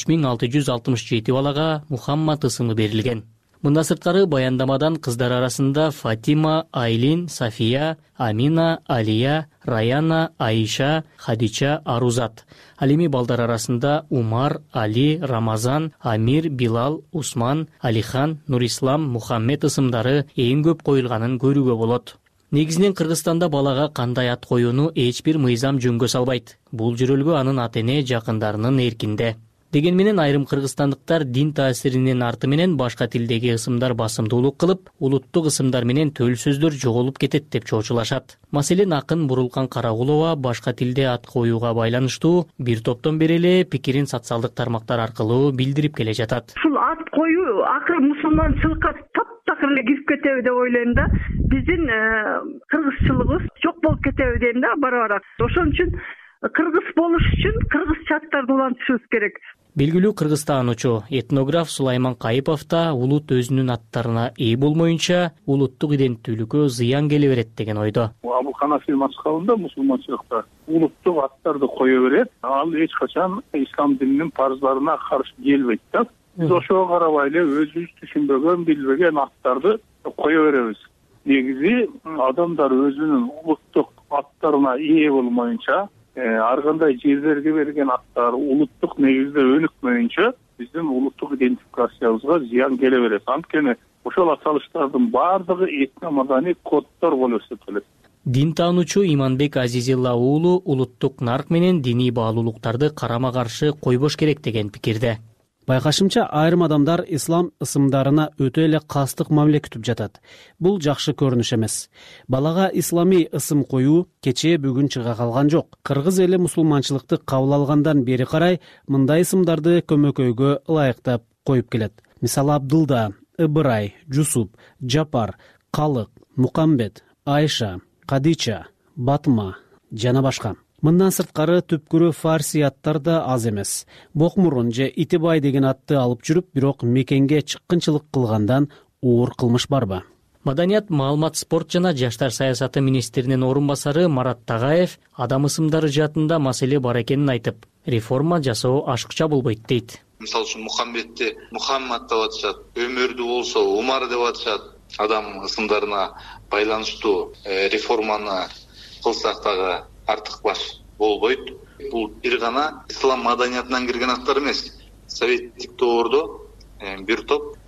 3667 балага Мухаммад ысымы берилген. Мында сырткары баяндамадан кыздар арасында Фатима, Айлин, Сафия, Амина, Алия, Раяна, Аиша, Хадича, Арузат. Ал эми балдар арасында Умар, Али, Рамазан, Амир, Билал, Усман, Алихан, Нурислам, Мухаммед ысымдары эң көп коюлганын көрүүгө болот. Негизинен Кыргызстанда балага кандай ат коюуну эч бир мыйзам жөнгө салбайт. Бул жөрөлгө анын ата-эне жакындарынын эркинде. Деген менен айрым кыргызстандыктар дин таасиринин арты менен башка тилдеги ысымдар басымдуулук кылып, улуттук ысымдар менен төл сөздөр жоголуп кетет деп чоочулашат. Маселен, акын Бурулкан Карагулова башка тилде ат коюуга байланыштуу бир топтон бери эле пикирин социалдык тармактар аркылуу билдирип келе жатат. Ушул ат коюу акыры мусулманчылыкка таптакыр эле кирип кетеби деп ойлойм да. Биздин кыргызчылыгыбыз жок болуп кетеби дейм да бара-бара. Ошон үчүн кыргыз болуш үчүн кыргызча аттарды улантышыбыз керек. Белгилүү кыргызстануучу, этнограф Сулайман Кайыпов да улут өзүнүн аттарына ээ болмоюнча улуттук иденттүүлүккө зыян келе берет деген ойдо. Абу Ханафи мазхабында мусулманчылыкта улуттук аттарды кое берет. Ал эч качан ислам дининин парыздарына каршы келбейт да. Биз ошого карабай эле өзүбүз түшүнбөгөн, билбеген аттарды кое беребиз. Негизи адамдар өзүнүн улуттук аттарына ээ болмоюнча, ар кандай жерлерге берген аттар улуттук негизде өнүкмөйүнчө биздин улуттук идентификациябызга зыян келе берет. Анткени ошол аталыштардын баардыгы этно маданий коддор болуп эсептелет. Дин таануучу Иманбек Азизилла уулу улуттук нарк менен диний баалуулуктарды карама-каршы койбош керек деген пикирде. Байкашымча, айрым адамдар ислам ысымдарына өтө эле кастык мамиле күтүп жатат. Бул жакшы көрүнүш эмес. Балага ислами ысым коюу кечээ бүгүн чыга калган жок. Кыргыз эли мусулманчылыкты кабыл алгандан бери карай мындай ысымдарды көмөкөйгө ылайыктап коюп келет. Мисалы Абдулда, Ыбырай, Жусуп, Жапар, Калык, Мукамбет, Айша, Кадича, Батма жана башка. Мындан сырткары түпкүрү фарси аттар да аз эмес. Бокмурун же Итибай деген атты алып жүрүп, бирок мекенге чыккынчылык кылгандан оор кылмыш барбы? Маданият, маалымат, спорт жана жаштар саясаты министринин орун басары Марат Тагаев адам ысымдары жаатында маселе бар экенин айтып, реформа жасоо ашыкча болбойт дейт. Мисалы үчүн Мухаммедти Мухаммад деп атышат, Өмөрдү болсо Умар деп атышат. Адам ысымдарына байланыштуу реформаны кылсак дагы артык баш болбойт. Бул бир гана ислам маданиятынан кирген аттар эмес. Советтик доордо бир топ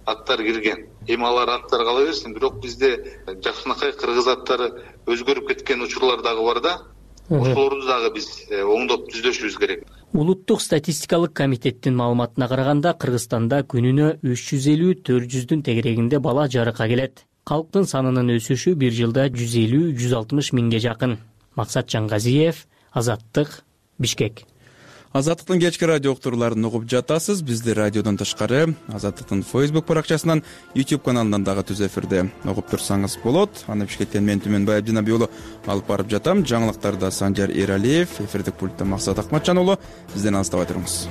аттар кирген. Эми алар аттар кала берсин, бирок бизде жакшынакай кыргыз аттары өзгөрүп кеткен учурлар дагы бар да. Ошолорду дагы биз оңдоп түздөшүбүз керек. Улуттук статистикалык комитеттин маалыматына караганда Кыргызстанда күнүнө 350-400 тегерегинде бала жарыкка келет. Калктын санынын өсүшү бир жылда 150-160 миңге жакын. Максат Жангазиев, Азаттык, Бишкек. Азаттыктын кечки радио уктурууларын угуп жатасыз. Бизди радиодон тышкары Азаттыктын Facebook баракчасынан, YouTube каналынан дагы түз эфирде угуп турсаңыз болот. Аны Бишкектен мен Түмөнбай Абдинабий уулу алып барып жатам. Жаңылыктарда Санжар Эралиев, эфирдик пультта Максат Акматжан уулу. Бизден алыстабай туруңуз.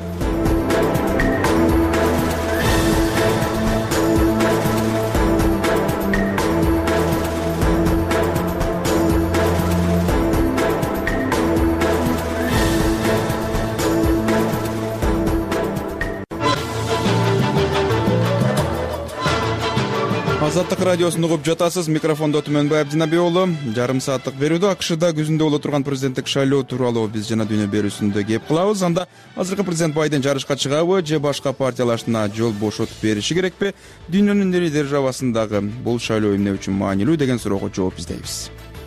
Азаттык радиосун угуп жатасыз. Микрофондо Түмөнбай Абдинабий уулу. Жарым сааттык берүүдө АКШда күзүндө боло турган президенттик шайлоо тууралуу биз жана дүйнө берүүсүндө кеп кылабыз. Анда азыркы президент Байден жарышка чыгабы же башка партиялашына жол бошотуп бериши керекпи? Дүйнөнүн ири державасындагы бул шайлоо эмне үчүн маанилүү деген суроого жооп издейбиз.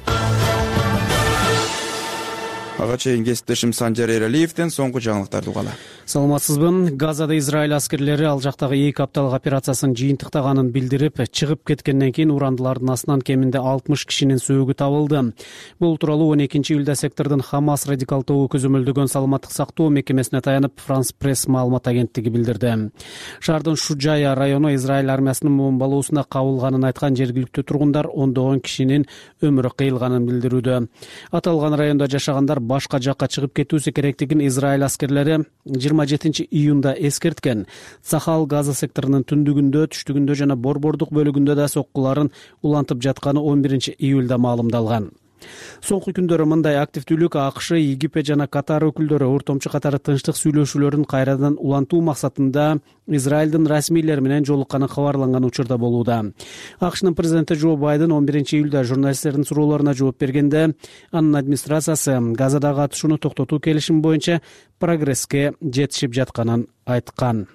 Ага чейин кесиптешим Санжар Эралиевден соңку жаңылыктарды угалы. Саламатсызбы? Газада Израиль аскерлери ал жактагы 2 апталык операциясын жыйынтыктаганын билдирип, чыгып кеткенден кийин урандылардын астынан кеминде 60 кишинин сөөгү табылды. Бул тууралуу 12-июлда сектордун Хамас радикал тобу көзөмөлдөгөн саламаттык сактоо мекемесине таянып France Press маалымат агенттиги билдирди. Шаардын Шуджая району Израиль армиясынын бомбалоосуна кабылганын айткан жергиликтүү тургундар ондогон кишинин өмүрү кыйылганын билдирүүдө. Аталган райондо жашагандар башка жакка чыгып кетүүсү керектигин Израиль аскерлери 27-июнда эскерткен. Цахал Газа секторунун түндүгүндө, түштүгүндө жана борбордук бөлүгүндө да соккуларын улантып жатканы 11-июлда маалымдалган. Соңку күндөрү мындай активдүүлүк АКШ, Египет жана Катар өкүлдөрү ортомчу катары тынчтык сүйлөшүүлөрүн кайрадан улантуу максатында Израилдин расмийлери менен жолукканы кабарланган учурда болууда. АКШнын президенти Джо Байден 11-июлда журналисттердин суроолоруна жооп бергенде, анын администрациясы Газадагы атышууну токтотуу келишими боюнча прогресске жетишип жатканын айткан.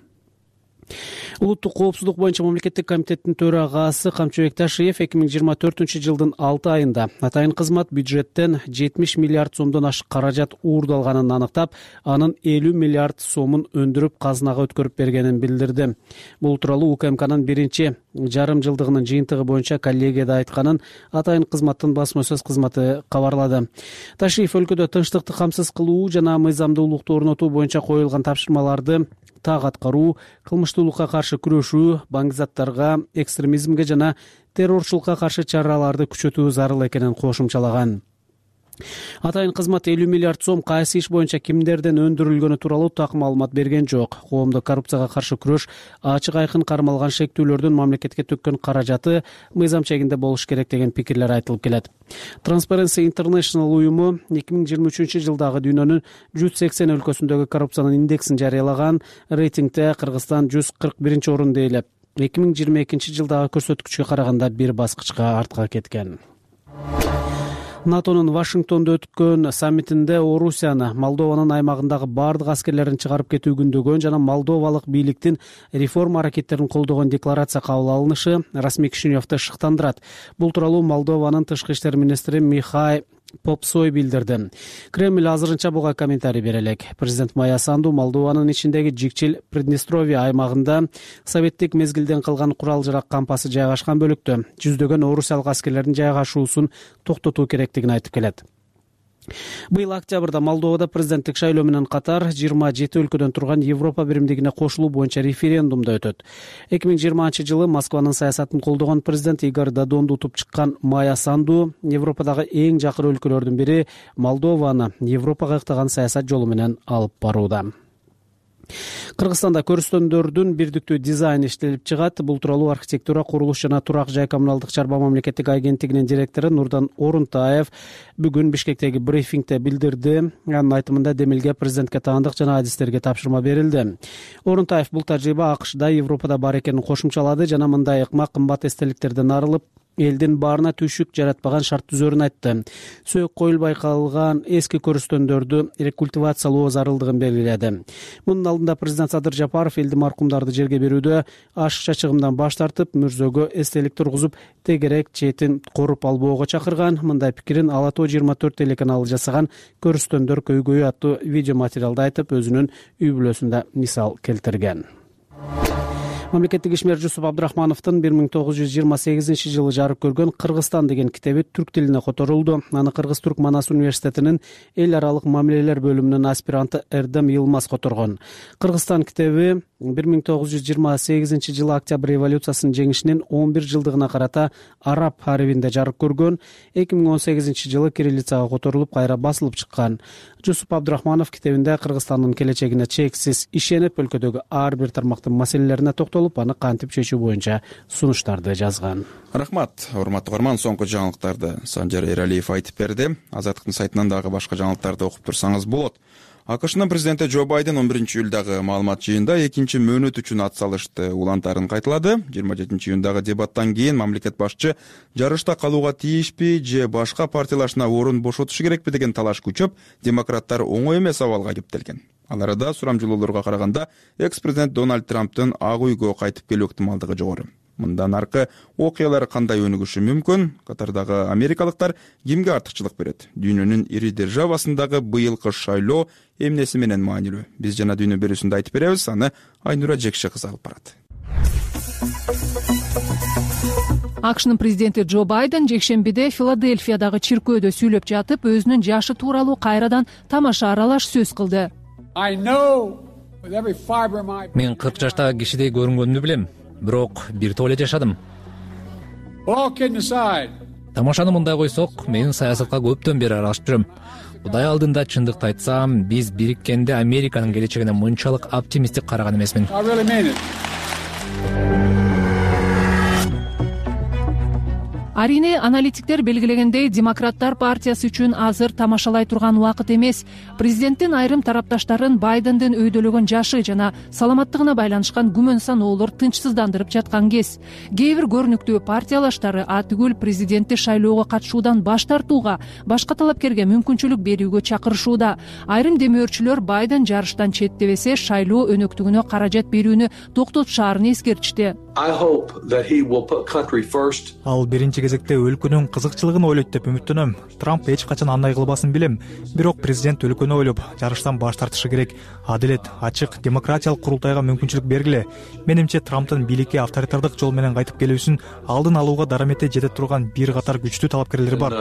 Улуттук коопсуздук боюнча мамлекеттик комитеттин төрагасы Камчыбек Ташиев 2024-жылдын 6 айында атайын кызмат бюджеттен 70 миллиард сомдон ашык каражат уурдалганын аныктап, анын 50 миллиард сомун өндүрүп казынага өткөрүп бергенин билдирди. Бул тууралуу УКМКнын биринчи жарым жылдыгынын жыйынтыгы боюнча коллегияда айтканын атайын кызматтын басма сөз кызматы кабарлады. Ташиев өлкөдө тынчтыкты камсыз кылуу жана мыйзамдуулукту орнотуу боюнча коюлган тапшырмаларды так аткаруу, кылмыштуулукка каршы күрөшүү, баңгизаттарга, экстремизмге жана террорчулукка каршы чараларды күчөтүү зарыл экенин кошумчалаган. Атайын кызмат 50 миллиард сом кайсы иш боюнча кимдерден өндүрүлгөнү тууралуу так маалымат берген жок. Коомдо коррупцияга каршы күрөш ачык айкын кармалган шектүүлөрдүн мамлекетке төккөн каражаты мыйзам чегинде болуш керек деген пикирлер айтылып келет. Transparency International уюму 2023-жылдагы дүйнөнүн 180 өлкөсүндөгү коррупциянын индексин жарыялаган. Рейтингде Кыргызстан 141-орунду ээлеп, 2022-жылдагы көрсөткүчкө караганда бир баскычка артка кеткен. НАТОнун Вашингтондо өткөн саммитинде Орусияны, Молдованын аймагындагы бардык аскерлерин чыгарып кетүү күндөгөн жана молдовалык бийликтин реформа аракеттерин колдогон декларация кабыл алынышы расмий Кишиневди шыктандырат. Бул тууралуу Молдованын тышкы иштер министри Михай Попсой билдирди. Кремль азырынча буга комментарий бере элек. Президент Майя Санду Молдованын ичиндеги Жикчил Приднестровье аймагында советтик мезгилден калган курал-жарак кампасы жайгашкан бөлүктө жүздөгөн орусиялык аскерлердин жайгашуусун токтотуу керектигин айтып келет. Быйыл октябрда Молдовада президенттик шайлоо менен катар 27 өлкөдөн турган Европа биримдигине кошулуу боюнча референдум да өтөт. 2020-жылы Москванын саясатын колдогон президент Игорь Додонду утуп чыккан Майя Санду Европадагы эң жакын өлкөлөрдүн бири Молдованы Европага ыктаган саясат жолу менен алып барууда. Кыргызстанда көрүстөндөрдүн бирдиктүү дизайны иштелип чыгат. Бул тууралуу архитектура, курулуш жана турак жай коммуналдык чарба мамлекеттик агенттигинин директору Нурдан Орунтаев бүгүн Бишкектеги брифингде билдирди. Анын айтымында демилге президентке таандык жана адистерге тапшырма берилди. Орунтаев бул тажрыйба АКШда, Европада бар экенин кошумчалады жана мындай ыкма кымбат эстеликтерден арылып, элдин баарына түшүк жаратпаган шарт түзөрүн айтты. Сөөк коюлбай калган эски көрүстөндөрдү рекультивациялоо зарылдыгын белгиледи. Мунун алдында президент Садыр Жапаров элди маркумдарды жерге берүүдө ашыкча чыгымдан баш тартып, мүрзөгө эстелик тургузуп, тегерек четин коруп албоого чакырган. Мындай пикирин Ала Тоо 24 телеканалы жасаган көрүстөндөр көйгөйү аттуу видео материалда айтып, өзүнүн үй бүлөсүндө мисал келтирген. Мамлекеттик ишмер Жусуп Абдрахмановдун 1928-жылы жарык көргөн «Кыргызстан» деген китеби түрк тилине которулду. Аны Кыргыз-Түрк Манас университетинин эл аралык мамилелер бөлүмүнүн аспиранты Эрдем Йылмаз которгон. «Кыргызстан» китеби 1928-жылы Октябрь революциясынын жеңишинин 11 жылдыгына карата араб харибинде жарык көргөн. 2018-жылы кириллицага которулуп, кайра басылып чыккан. Жусуп Абдрахманов китебинде Кыргызстандын келечегине чексиз ишенип, өлкөдөгү ар бир тармактын маселелерине токтолуп, аны кантип чечүү боюнча сунуштарды жазган. Рахмат, урматтуу угарман. Соңку жаңылыктарды Санжар Эралиев айтып берди. Азаттыктын сайтынан дагы башка жаңылыктарды окуп турсаңыз болот. АКШнын президенти Джо Байден 11-июлдагы маалымат жыйынында экинчи мөөнөт үчүн ат салышты улантарын кайталады. 27-июндагы дебаттан кийин мамлекет башчы жарышта калууга тийишпи же башка партиялашына орун бошотушу керекпи деген талаш күчөп, демократтар оңой эмес абалга кептелген. Ал арада сурамжылоолорго караганда экс-президент Дональд Трамптын Ак үйгө кайтып келүү ыктымалдыгы жогору. Мындан аркы окуялар кандай өнүгүшү мүмкүн? Катардагы америкалыктар кимге артыкчылык берет? Дүйнөнүн ири державасындагы быйылкы шайлоо эмнеси менен маанилүү? Биз жана дүйнө берүүсүндө айтып беребиз. Аны Айнура Жекше кызы алып барат. АКШнын президенти Джо Байден жекшембиде Филадельфиядагы чиркөөдө сүйлөп жатып, өзүнүн жашы тууралуу кайрадан тамаша аралаш сөз кылды. Мен 40 жаштагы кишидей көрүнгөнүмдү билем, бирок бир топ эле жашадым. Тамашаны мындай койсок, мен саясатка көптөн бери аралашып жүрөм. Кудай алдында чындыкты айтсам, биз бириккенде Американын келечегине мынчалык оптимисттик караган эмесмин. Арине, аналитиктер белгилегендей, демократтар партиясы үчүн азыр тамашалай турган убакыт эмес. Президенттин айрым тарапташтарын Байдендин өйдөлөгөн жашы жана саламаттыгына байланышкан күмөн саноолор тынчсыздандырып жаткан кез. Кээ бир көрүнүктүү партиялаштары атүгүл президентти шайлоого катышуудан баш тартууга, башка талапкерге мүмкүнчүлүк берүүгө чакырышууда. Айрым демөөрчүлөр Байден жарыштан четтебесе, шайлоо өнөктүгүнө каражат берүүнү токтотушаарын эскертишти. Ал биринчи кезекте өлкөнүн кызыкчылыгын ойлойт деп үмүттөнөм. Трамп эч качан андай кылбасын билем. Бирок президент өлкөнү ойлоп, жарыштан баш тартышы керек. Адилет, ачык, демократиялык курултайга мүмкүнчүлүк бергиле. Менимче Трамптын бийликке авторитардык жол менен кайтып келүүсүн алдын алууга дарамети жете турган бир катар күчтүү талапкерлер бар.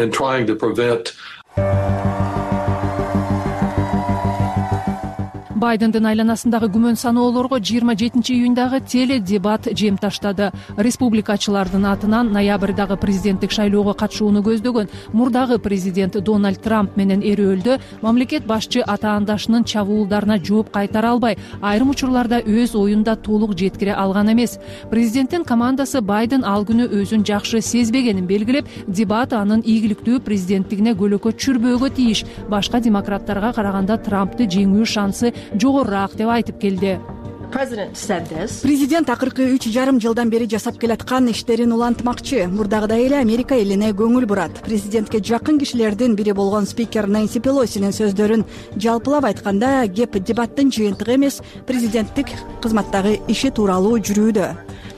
Байдендин айланасындагы күмөн саноолорго 27-июндагы теле дебат жем таштады. Республикачылардын атынан ноябрдагы президенттик шайлоого катышууну көздөгөн мурдагы президент Дональд Трамп менен эрөөлдө мамлекет башчы атаандашынын чабуулдарына жооп кайтара албай, айрым учурларда өз оюн да толук жеткире алган эмес. Президенттин командасы Байден ал күнү өзүн жакшы сезбегенин белгилеп, дебат анын ийгиликтүү президенттигине көлөкө чүрбөөгө тийиш, башка демократтарга караганда Трампты жеңүү шансы жогорураак деп айтып келди. Президент акыркы 3,5 жылдан бери жасап келаткан иштерин улантмакчы. Мурдагыдай эле Америка элине көңүл бурат. Президентке жакын кишилердин бири болгон спикер Нэнси Пелосинин сөздөрүн жалпылап айтканда, кеп дебаттын жыйынтыгы эмес, президенттик кызматтагы иши тууралуу жүрүүдө.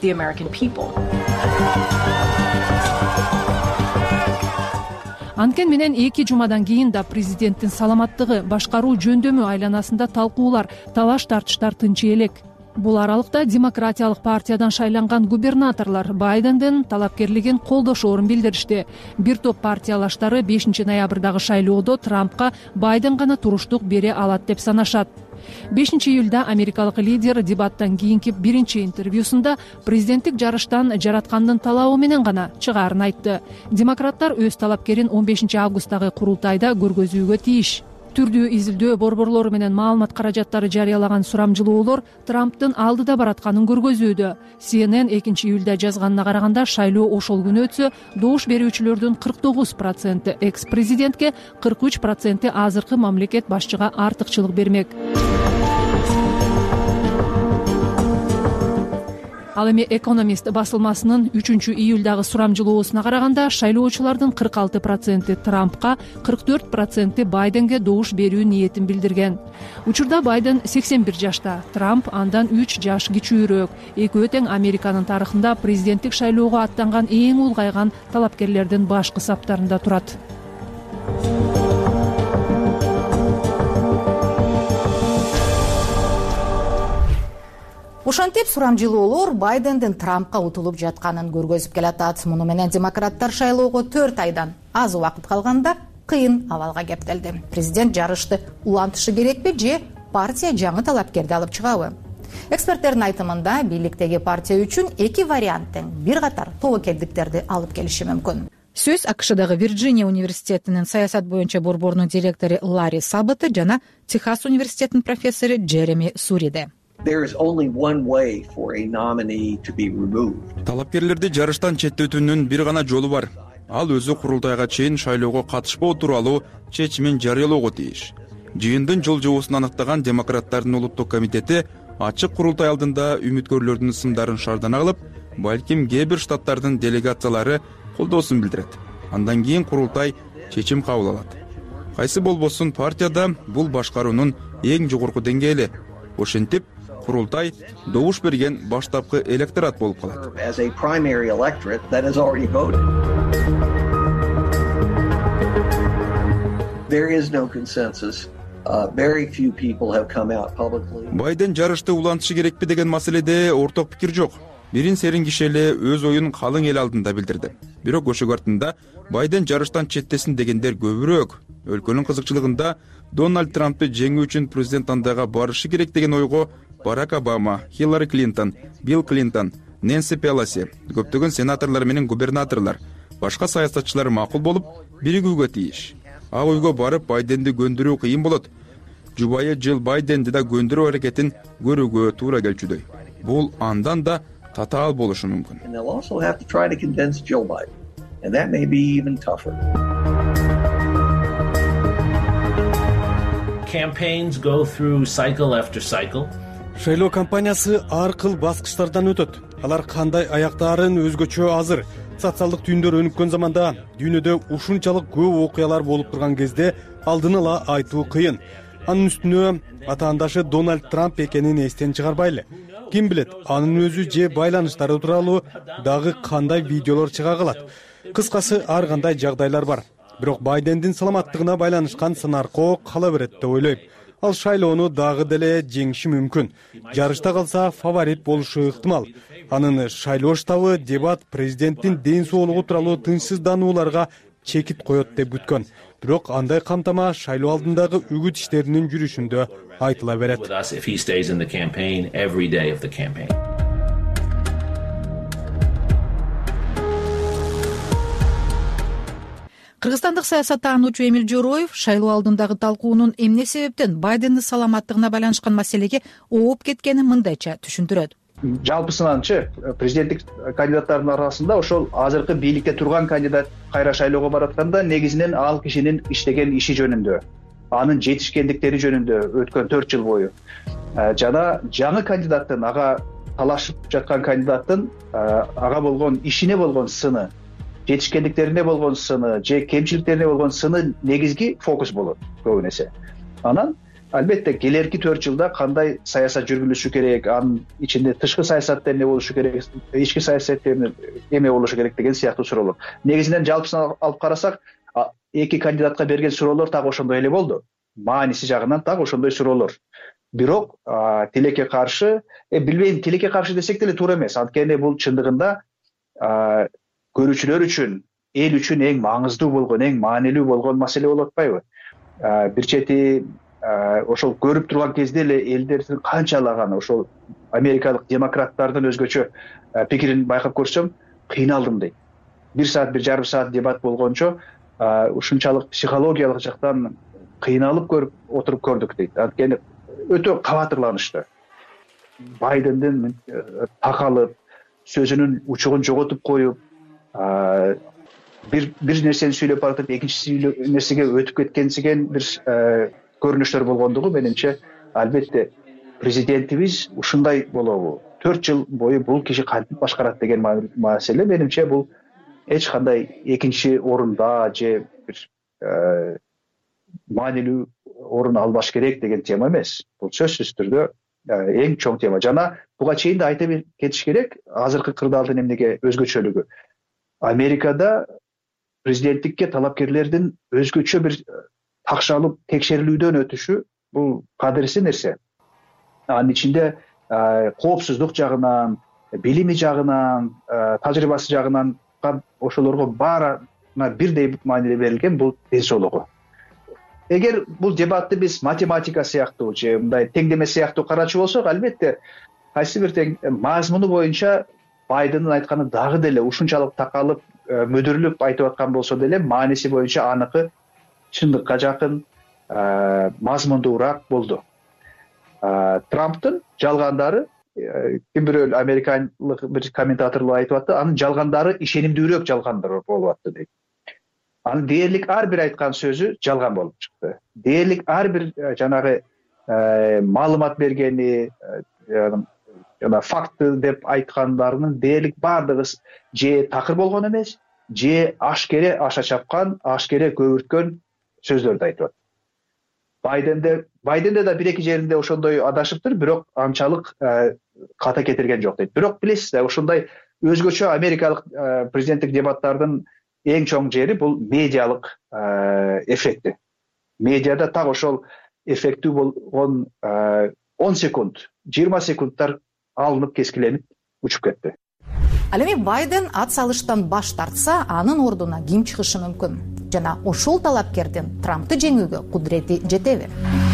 Анткени менен 2 жумадан кийин да президенттин саламаттыгы, башкаруу жөндөмү айланасында талкуулар, талаш тартыштар тынчы элек. Бул аралыкта демократиялык партиядан шайланган губернаторлор Байдендин талапкерлигин колдошоорун билдиришти. Бир топ партиялаштары 5 ноябрдагы шайлоодо Трампка Байден гана туруштук бере алат деп санашат. 5 июлда америкалык лидер дебаттан кийинки биринчи интервьюсунда президенттик жарыштан жараткандын талабы менен гана чыгаарын айтты. Демократтар өз талапкерин 15 августтагы курултайда көргөзүүгө тийиш. Түрдүү изилдөө борборлору менен маалымат каражаттары жарыялаган сурамжылоолор Трамптын алдыда баратканын көргөзүүдө. CNN 2 июлда жазганына караганда, шайлоо ошол күнү өтсө, добуш берүүчүлөрдүн 49% экс-президентке, 43% азыркы мамлекет башчыга артыкчылык бермек. Ал эми Экономист басылмасынын 3-июлдагы сурамжылоосуна караганда шайлоочулардын 46% Трампка, 44% Байденге добуш берүү ниетин билдирген. Учурда Байден 81 жашта, Трамп андан 3 жаш кичүүрөөк. Экөө тең Американын тарыхында президенттик шайлоого аттанган эң улгайган талапкерлердин башкы саптарында турат. Ушантип сурамжылоолор Байдендин Трампка утулуп жатканын көргөзүп келатат. Муну менен демократтар шайлоого 4 айдан аз убакыт калганда кыйын абалга кептелди. Президент жарышты улантышы керекпи же партия жаңы талапкерди алып чыгабы? Эксперттердин айтымында бийликтеги партия үчүн эки варианттын бир катар тобокелдиктерди алып келиши мүмкүн. Сөз АКШдагы Вирджиния университетинин саясат боюнча борборунун директору Ларри Саббаты жана Техас университетинин профессору Джереми Суриде. Талапкерлерди жарыштан четтетүүнүн бир гана жолу бар. Ал өзү курултайга чейин шайлоого катышпоо тууралуу чечимин жарыялоого тийиш. Жыйындын жол жобосун аныктаган демократтардын улуттук комитети ачык курултай алдында үмүткөрлөрдүн ысымдарын шардана кылып, балким кээ бир штаттардын делегациялары колдоосун билдирет. Андан кийин курултай чечим кабыл алат. Кайсы болбосун партияда бул башкаруунун эң жогорку деңгээли. Ошентип курултай добуш берген баштапкы электорат болуп калат. Байден жарышты улантышы керекпи деген маселеде орток пикир жок. Бирин серин киши эле өз оюн калың эл алдында билдирди. Бирок көчөгө артында Байден жарыштан четтесин дегендер көбүрөөк. Өлкөнүн кызыкчылыгында Дональд Трампты жеңүү үчүн президент тандайга барышы керек деген ойго Барак Обама, Хиллари Клинтон, Билл Клинтон, Нэнси Пелоси, көптөгөн сенаторлор менен губернаторлор, башка саясатчылар макул болуп, биригүүгө тийиш. Ак үйгө барып Байденди көндүрүү кыйын болот. Жубайы Джилл Байденди да көндүрүү аракетин көрүүгө туура келчүдөй. Бул андан да татаал болушу мүмкүн. Шайлоо кампаниясы ар кыл баскычтардан өтөт. Алар кандай аяктаарын өзгөчө азыр. Социалдык түйүндөр өнүккөн заманда дүйнөдө ушунчалык көп окуялар болуп турган кезде алдын ала айтуу кыйын. Анын үстүнө атаандашы Дональд Трамп экенин эстен чыгарбайлы. Ким билет, анын өзү же байланыштары тууралуу дагы кандай видеолор чыга калат. Кыскасы ар кандай жагдайлар бар. Бирок Байдендин саламаттыгына байланышкан сынаркоо кала берет деп ойлойм. Ал шайлоону дагы деле жеңиши мүмкүн. Жарышта калса фаворит болушу ыктымал. Анын шайлоо штабы дебат президенттин ден соолугу тууралуу тынчсызданууларга чекит коет деп күткөн. Бирок андай камтама шайлоо алдындагы үгүт иштеринин жүрүшүндө айтыла берет. Кыргызстандык саясаттануучу Эмил Жороев шайлоо алдындагы талкуунун эмне себептен Байдендин саламаттыгына байланышкан маселеге ооп кеткенин мындайча түшүндүрөт. Жалпысынанчы президенттик кандидаттардын арасында ошол азыркы бийликте турган кандидат кайра шайлоого баратканда негизинен ал кишинин иштеген иши жөнүндө, анын жетишкендиктери жөнүндө өткөн 4 жыл бою жана жаңы кандидаттын ага талашып жаткан кандидаттын ага болгон ишине болгон сыны, жетишкендиктерине болгон сыны же кемчиликтерине болгон сыны негизги фокус болот көбүн эсе. Анан албетте келерки 4 жылда кандай саясат жүргүзүлүшү керек, анын ичинде тышкы саясатта эмне болушу керек, ички саясатта эмне болушу керек деген сыяктуу суроолор. Негизинен жалпысын алып карасак, эки кандидатка берген суроолор так ошондой эле болду. Мааниси жагынан так ошондой суроолор. Бирок тилекке каршы, билбейм, тилекке каршы десек деле туура эмес. Анткени бул чындыгында көрүүчүлөр үчүн, эл үчүн эң маңыздуу болгон, эң маанилүү болгон маселе болуп атпайбы? Бир чети ошол көрүп турган кезде эле элдердин канчалаган ошол америкалык демократтардын өзгөчө пикирин байкап көрсөм, кыйналдым дейт. 1 саат, 1,5 саат дебат болгончо ушунчалык психологиялык жактан кыйналып көрүп отуруп көрдүк дейт. Анткени өтө кабатырланышты. Байдендин такалып, сөзүнүн учугун жоготуп коюп, бир нерсени сүйлөп баратып, экинчи нерсеге өтүп кеткенсиген бир көрүнүштөр болгондугу менимче албетте президентибиз ушундай болобу, 4 жыл бою бул киши кантип башкарат деген маселе менимче бул эч кандай экинчи орунда же бир маанилүү орун албаш керек деген тема эмес. Бул сөзсүз түрдө эң чоң тема. Жана буга чейин да айтып кетиш керек, азыркы кырдаалдын эмнеге өзгөчөлүгү. Америкада президенттикке талапкерлердин өзгөчө бир такшалып текшерилүүдөн өтүшү бул кадырсыз нерсе. Анын ичинде коопсуздук жагынан, билими жагынан, тажрыйбасы жагынан ошолорго баарына бирдей мааниле берилген бул ден соолугу. Эгер бул дебатты биз математика сыяктуу же мындай теңдеме сыяктуу карачу болсок, албетте кайсы бир мазмуну боюнча Байдендин айтканы дагы деле ушунчалык такалып, мөдүрлүп айтып аткан болсо деле мааниси боюнча аныкы чындыкка жакын, мазмундуураак болду. Трамптын жалгандары, ким бирөө американлык бир комментаторлор айтып атты, анын жалгандары ишенимдүүрөөк жалгандар болуп атты дейт. Анын дээрлик ар бир айткан сөзү жалган болуп чыкты. Дээрлик ар бир жанагы маалымат бергени, жана факты деп айткандарынын дээрлик баардыгы же такыр болгон эмес, же ашкере аша чапкан, ашкере көбүрткөн сөздөрдү айтып атат. Байденде да бир-эки жеринде ошондой адашыптыр, бирок анчалык ката кетирген жок дейт. Бирок билесиз да, ошондой өзгөчө америкалык президенттик дебаттардын эң чоң жери бул медиалык эффекти. Медиада так ошол эффектүү болгон 10 секунд, 20 секундтар алынып кескиленип учуп кетти. Ал эми Байден ат салыштан баш тартса, анын ордуна ким чыгышы мүмкүн? Жана ошол талапкердин Трампты жеңүүгө кудурети жетеби?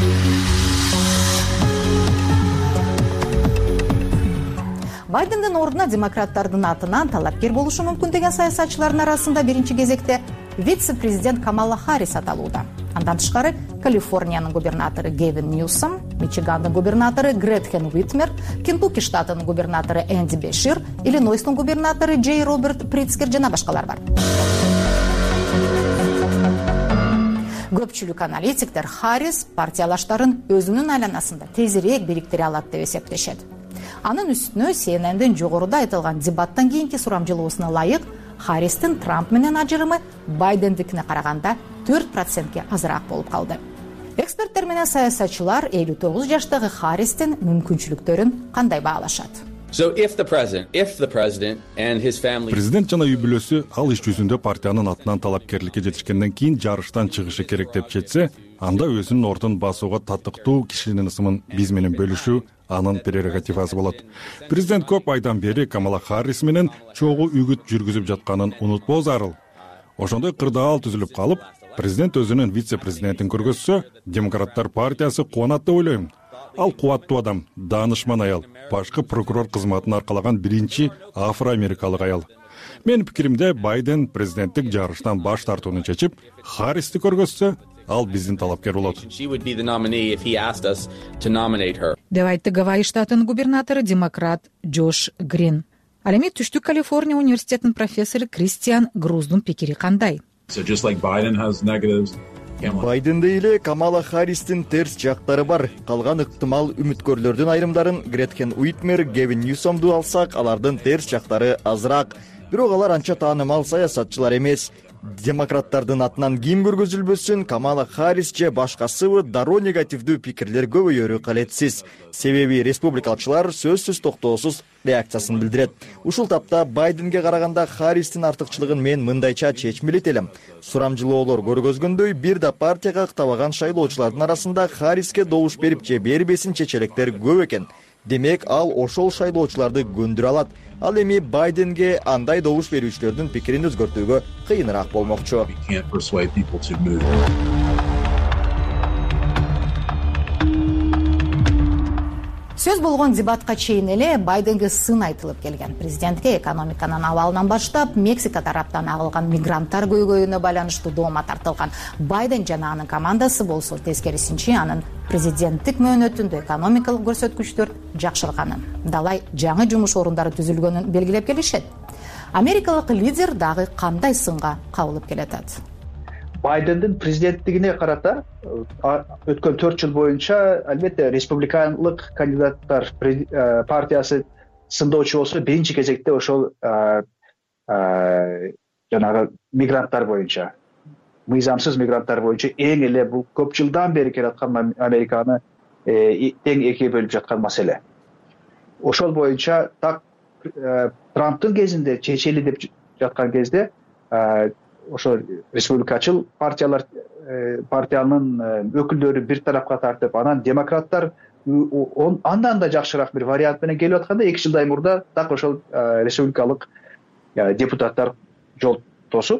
Байдендин ордуна демократтардын атынан талапкер болушу мүмкүн деген саясатчылардын арасында биринчи кезекте вице-президент Камала Харрис аталууда. Андан тышкары Калифорниянын губернатору Гевин Ньюсом, Мичигандын губернатору Гретхен Уитмер, Кентукки штатынын губернатору Энди Бешир, Иллинойстун губернатору Джей Роберт Притцкер жана башкалар бар. Көпчүлүк аналитиктер Харрис партиялаштарын өзүнүн айланасында тезирээк бириктире алат деп эсептешет. Анын үстүнө CNN-дин жогоруда айтылган дебаттан кийинки сурамжылоосуна ылайык Харристин Трамп менен ажырымы Байдендикине караганда 4%ке азыраак болуп калды. Эксперттер менен саясатчылар 59 жаштагы Харристин мүмкүнчүлүктөрүн кандай баалашат? Президент жана үй бүлөсү ал иш жүзүндө партиянын атынан талапкерликке жетишкенден кийин жарыштан чыгышы керек деп четсе, анда өзүнүн ордун басууга татыктуу кишинин ысымын биз менен бөлүшүү анын прерогативасы болот. Президент көп айдан бери Камала Харрис менен чогуу үгүт жүргүзүп жатканын унутпоо зарыл. Ошондой кырдаал түзүлүп калып, президент өзүнүн вице-президентин көргөзсө, демократтар партиясы кубанат деп ойлойм. Ал кубаттуу адам, даанышман аял, башкы прокурор кызматын аркалаган биринчи афро-америкалык аял. Менин пикиримде Байден президенттик жарыштан баш тартууну чечип, Харристи көргөзсө, ал биздин талапкер болот. Деп айтты Гавайи штатынын губернатору демократ Джош Грин. Ал эми Түштүк Калифорния университетинин профессору Кристиан Груздун пикири кандай? Байдендей эле Камала Харристин терс жактары бар. Калган ыктымал үмүткөрлөрдүн айрымдарын Гретхен Уитмер, Гевин Ньюсомду алсак, алардын терс жактары азыраак. Бирок алар анча таанымал саясатчылар эмес. Демократтардын атынан ким көргөзүлбөсүн, Камала Харрис же башкасыбы дароо негативдүү пикирлер көбөйөрү калетсиз. Себеби республикалчылар сөзсүз токтоосуз реакциясын билдирет. Ушул тапта Байденге караганда Харристин артыкчылыгын мен мындайча чечмелет элем. Сурамжылоолор көргөзгөндөй, бир да партияга ыктабаган шайлоочулардын арасында Харриске добуш берип же бербесин чечелектер көп экен. Демек, ал ошол шайлоочуларды көндүрө алат. Ал эми Байденге андай добуш берүүчүлөрдүн пикирин өзгөртүүгө кыйыныраак болмокчу. Сөз болгон дебатка чейин эле Байденге сын айтылып келген. Президентке экономиканын абалынан баштап Мексика тараптан агылган мигранттар көйгөйүнө байланыштуу доoma тартылган. Байден жана анын командасы болсо тескерисинче анын президенттик мөөнөтүндө экономикалык көрсөткүчтөр жакшырганын, далай жаңы жумуш орундары түзүлгөнүн белгилеп келишет. Америкалык лидер дагы кандай сынга кабылып келатат? Байдендин президенттигине карата өткөн 4 жыл боюнча албетте республикалык кандидаттар партиясы сындоочу болсо биринчи кезекте ошол жанагы мигранттар боюнча, мыйзамсыз мигранттар боюнча эң эле бул көп жылдан бери келаткан Американы эң экиге бөлүп жаткан маселе. Ошол боюнча так Трамптын кезинде чечели деп жаткан кезде ошо республикачыл партиянын өкүлдөрү бир тарапка тартып, анан демократтар андан да жакшыраак бир вариант менен келип атканда 2 жылдай мурда так ошол республикалык депутаттар жолтосуп,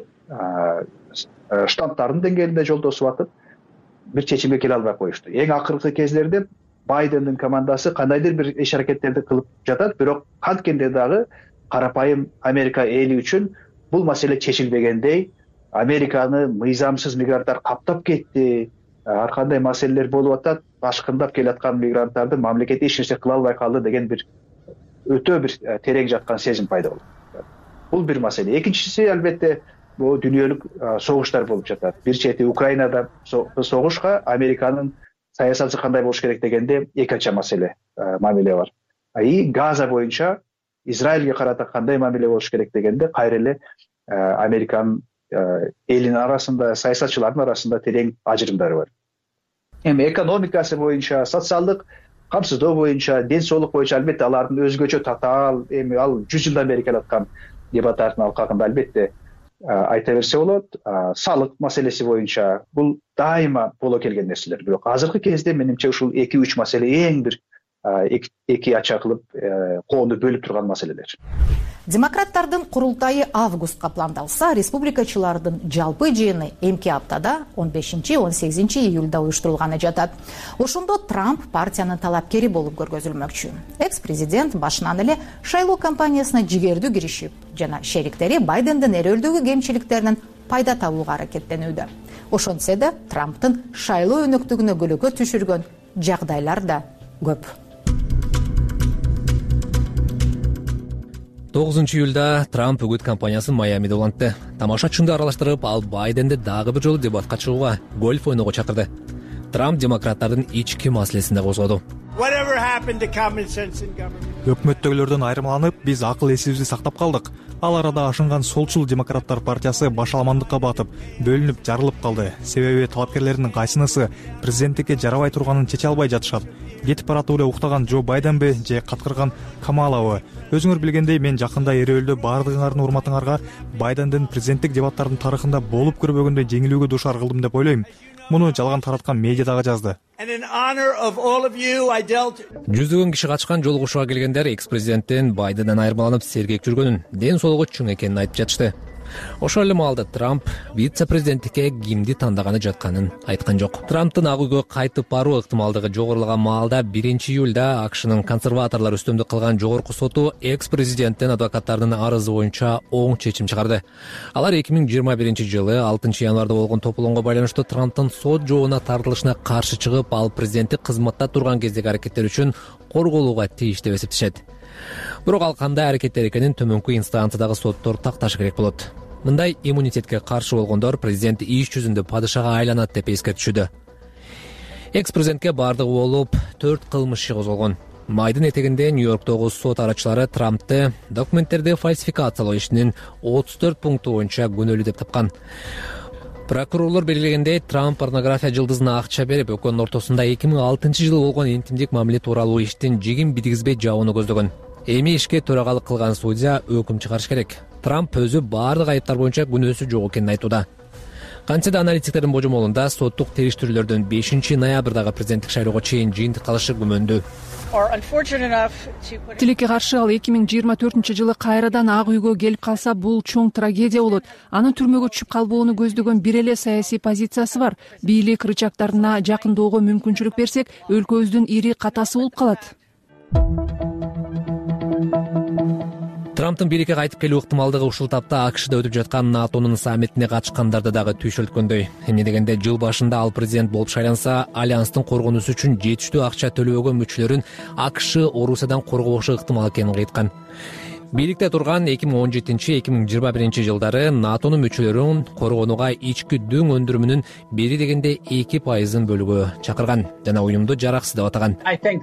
штаттардын деңгээлинде жолтосуп атып бир чечимге келе албай коюшту. Эң акыркы кездерде Байдендин командасы кандайдыр бир иш аракеттерди кылып жатат, бирок канткенде дагы карапайым Америка эли үчүн бул маселе чечилбегендей, Американы мыйзамсыз мигранттар каптап кетти, ар кандай маселелер болуп атат, башкындап келаткан мигранттарды мамлекет эч нерсе кыла албай калды деген бир өтө бир терең жаткан сезим пайда болду. Бул бир маселе. Экинчиси албетте бул дүйнөлүк согуштар болуп жатат. Бир чети Украинада согушка Американын саясаты кандай болуш керек дегенде экинчи маселе, мамиле бар. И Газа боюнча Израилге карата кандай мамиле болуш керек дегенде кайра эле Американын элинин арасында, саясатчылардын арасында терең ажырымдар бар. Эми экономикасы боюнча, социалдык камсыздоо боюнча, ден соолук боюнча албетте алардын өзгөчө татаал, эми ал 100 жылдан бери келаткан дебаттардын алкагында албетте айта берсе болот. Салык маселеси боюнча бул дайыма боло келген нерселер. Бирок азыркы кезде менимче ушул 2-3 маселе эң бир эки ача кылып коомду бөлүп турган маселелер. Демократтардын курултайы августка пландалса, республикачылардын жалпы жыйыны эмки аптада 15-18 июлда уюштурулганы жатат. Ошондо Трамп партиянын талапкери болуп көргөзүлмөкчү. Экс-президент башынан эле шайлоо кампаниясына жигердүү киришип, жана шериктери Байдендин эрөлдөгү кемчиликтеринен пайда табууга аракеттенүүдө. Ошентсе да Трамптын шайлоо өнөктүгүнө көлөкө түшүргөн жагдайлар да көп. 9 июлда Трамп үгүт кампаниясын Майамиде улантты. Тамашачынды аралаштырып, ал Байденди дагы бир жолу дебатка чыгууга, гольф ойноого чакырды. Трамп демократтардын ички маселесин да козгоду. Өкмөттөгүлөрдөн айырмаланып, биз акыл эсибизди сактап калдык. Ал арада ашынган солчул демократтар партиясы башаламандыкка батып, бөлүнүп, жарылып калды. Себеби талапкерлердин кайсынысы президенттикке жарабай турганын чече албай жатышат. Кетип баратып эле уктаган Джо Байденби же каткырган Камалабы? Өзүңөр билгендей, мен жакында эрөөлдө баардыгыңардын урматыңарга Байдендин президенттик дебаттардын тарыхында болуп көрбөгөндөй жеңилүүгө дуушар кылдым деп ойлойм. Муну жалган тараткан медиа дагы жазды. Жүздөгөн киши катышкан жолугушууга келгендер экс-президенттин Байденден айырмаланып сергек жүргөнүн, ден соолугу чың экенин айтып жатышты. Ошол эле маалда Трамп вице-президенттикке кимди тандаганы жатканын айткан жок. Трамптын ак үйгө кайтып баруу ыктымалдыгы жогорулаган маалда 1 июлда АКШнын консерваторлор үстөмдүк кылган жогорку соту экс-президенттин адвокаттарынын арызы боюнча оң чечим чыгарды. Алар 2021 жылы 6 январда болгон тополоңго байланыштуу Трамптын сот жообуна тартылышына каршы чыгып, ал президенттик кызматта турган кездеги аракеттери үчүн корголууга тийиш деп эсептешет. Бирок ал кандай аракеттер экенин төмөнкү инстанциядагы соттор такташы керек болот. Мындай иммунитетке каршы болгондор президент иш жүзүндө падышага айланат деп эскертишүүдө. Экс-президентке бардыгы болуп 4 кылмыш иши козголгон. Майдын этегинде Нью-Йорктогу сот арачылары Трампты документтерди фальсификациялоо ишинин 34 пункту боюнча күнөөлүү деп тапкан. Прокурорлор белгилегендей, Трамп порнография жылдызына акча берип, өкөнүн ортосунда 2006 жылы болгон интимдик мамиле тууралуу иштин жигин бидигизбей жабууну көздөгөн. Эми ишке төрагалык кылган судья өкүм чыгарыш керек. Трамп өзү баардык айыптар боюнча күнөөсү жок экенин айтууда. Кантсе да аналитиктердин божомолунда соттук териштирүүлөрдөн 5 ноябрдагы президенттик шайлоого чейин жыйынтыкталышы күмөндүү. Тилекке каршы ал 2024 жылы кайрадан ак үйгө келип калса, бул чоң трагедия болот. Анын түрмөгө түшүп калбоону көздөгөн бир эле саясий позициясы бар. Бийлик рычагдарына жакындоого мүмкүнчүлүк берсек, өлкөбүздүн ири катасы болуп калат. Трамптын бийликке кайтып келүү ыктымалдыгы ушул тапта АКШда өтүп жаткан НАТОнун саммитине катышкандарды дагы түйшөлткөндөй. Эмне дегенде, жыл башында ал президент болуп шайланса, альянстын коргонуусу үчүн жетиштүү акча төлөбөгөн мүчөлөрүн АКШ Орусиядан коргобошу ыктымал экенин айткан. бийликте турган 2017-2021 жылдары НАТОнун мүчөлөрүн коргонууга ички дөң өндүрүмүнүн 1,2% бөлүгү чакырган жана уюмду жараксыз деп атаган.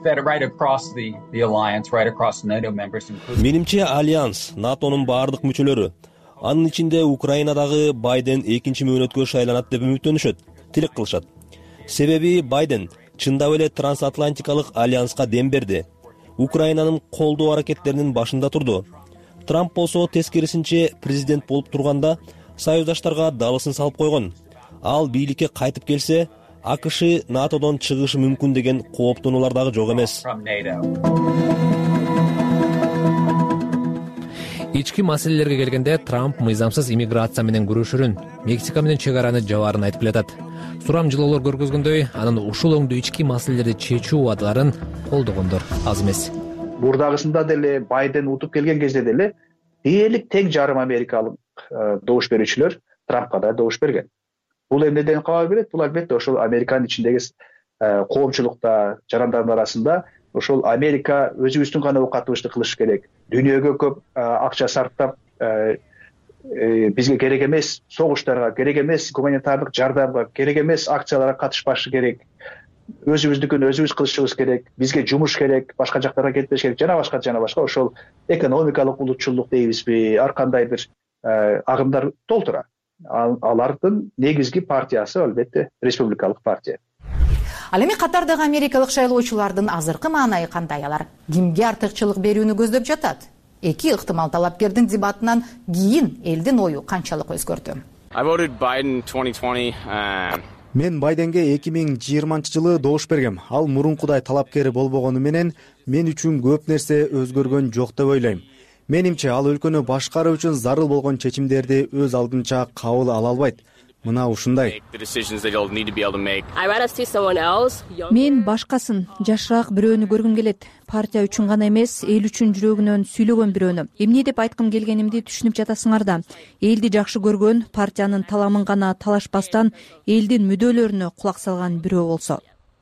Менимче альянс НАТОнун баардык мүчөлөрү, анын ичинде Украинадагы Байден экинчи мөөнөткө шайланат деп үмүттөнүшөт, тилек кылышат. Себеби Байден чындап эле трансатлантикалык альянска дем берди. Украинанын колдоо аракеттеринин башында турду. Трамп болсо тескерисинче президент болуп турганда союздаштарга далысын салып койгон. Ал бийликке кайтып келсе, АКШ НАТОдон чыгышы мүмкүн деген кооптонуулар дагы жок эмес. Ички маселелерге келгенде Трамп мыйзамсыз иммиграция менен күрөшүрүн, Мексика менен чек араны жабаарын айтып келатат. Сурамжылоолор көргөзгөндөй, анын ушул өңдүү ички маселелерди чечүү убадаларын колдогондор аз эмес. Мурдагысында деле Байден утуп келген кезде деле дээрлик тең жарым америкалык добуш берүүчүлөр Трампка да добуш берген. Бул эмнеден кабар берет? Бул албетте ошол Американын ичиндеги коомчулукта, жарандардын арасында ошол Америка өзүбүздүн гана окатыбызды кылыш керек. Дүйнөгө көп акча сарптап, бизге керек эмес согуштарга, керек эмес гуманитардык жардамга, керек эмес акцияларга катышпашы керек. Өзүбүздүкүн өзүбүз кылышыбыз керек, бизге жумуш керек, башка жактарга кетпеш керек, жана башка ошол экономикалык улутчулдук дейбизби, ар кандай бир агымдар толтура. Алардын негизги партиясы албетте республикалык партия. Ал эми катардагы америкалык шайлоочулардын азыркы маанайы кандай? Алар кимге артыкчылык берүүнү көздөп жатат? Эки ыктымал талапкердин дебатынан кийин элдин ою канчалык өзгөрдү? Мен Байденге 2020 жылы добуш бергем. Ал мурункудай талапкер болбогону менен мен үчүн көп нерсе өзгөргөн жок деп ойлойм. Менимче ал өлкөнү башкаруу үчүн зарыл болгон чечимдерди өз алдынча кабыл ала албайт. Мына ушундай. Мен башкасын, жашыраак бирөөнү көргүм келет. Партия үчүн гана эмес, эл үчүн жүрөгүнөн сүйлөгөн бирөөнү. Эмне деп айткым келгенимди түшүнүп жатасыңар да. Элди жакшы көргөн, партиянын таламын гана талашпастан, элдин мүдөлөрүнө кулак салган бирөө болсо.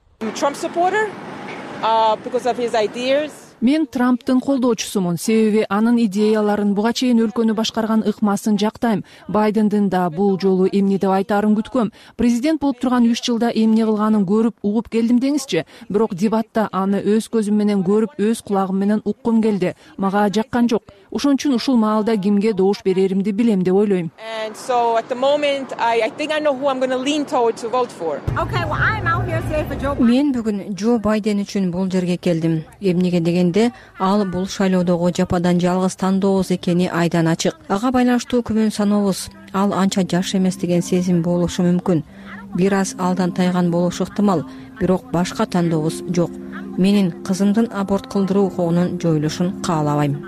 Мен Трамптын колдоочусумун, себеби анын идеяларын буга чейин өлкөнү башкарган ыкмасын жактайм. Байдендин да бул жолу эмне деп айтаарын күткөм. Президент болуп турган 3 жылда эмне кылганын көрүп, угуп келдим деңизчи. Бирок дебатта аны өз көзүм менен көрүп, өз кулагым менен уккум келди. Мага жаккан жок. Ошон үчүн ушул маалда кимге добуш береримди билем деп ойлойм. Мен бүгүн Джо Байден үчүн бул жерге келдим. Эмнеге дегенде, ал бул шайлоодогу жападан жалгыз тандообуз экени айдан ачык. Ага байланыштуу күмөн санообуз. Ал анча жаш эмес деген сезим болушу мүмкүн. Бир аз алдан тайган болушу ыктымал, бирок башка тандообуз жок. Менин кызымдын аборт кылдыруу укугунун жоюлушун каалабайм.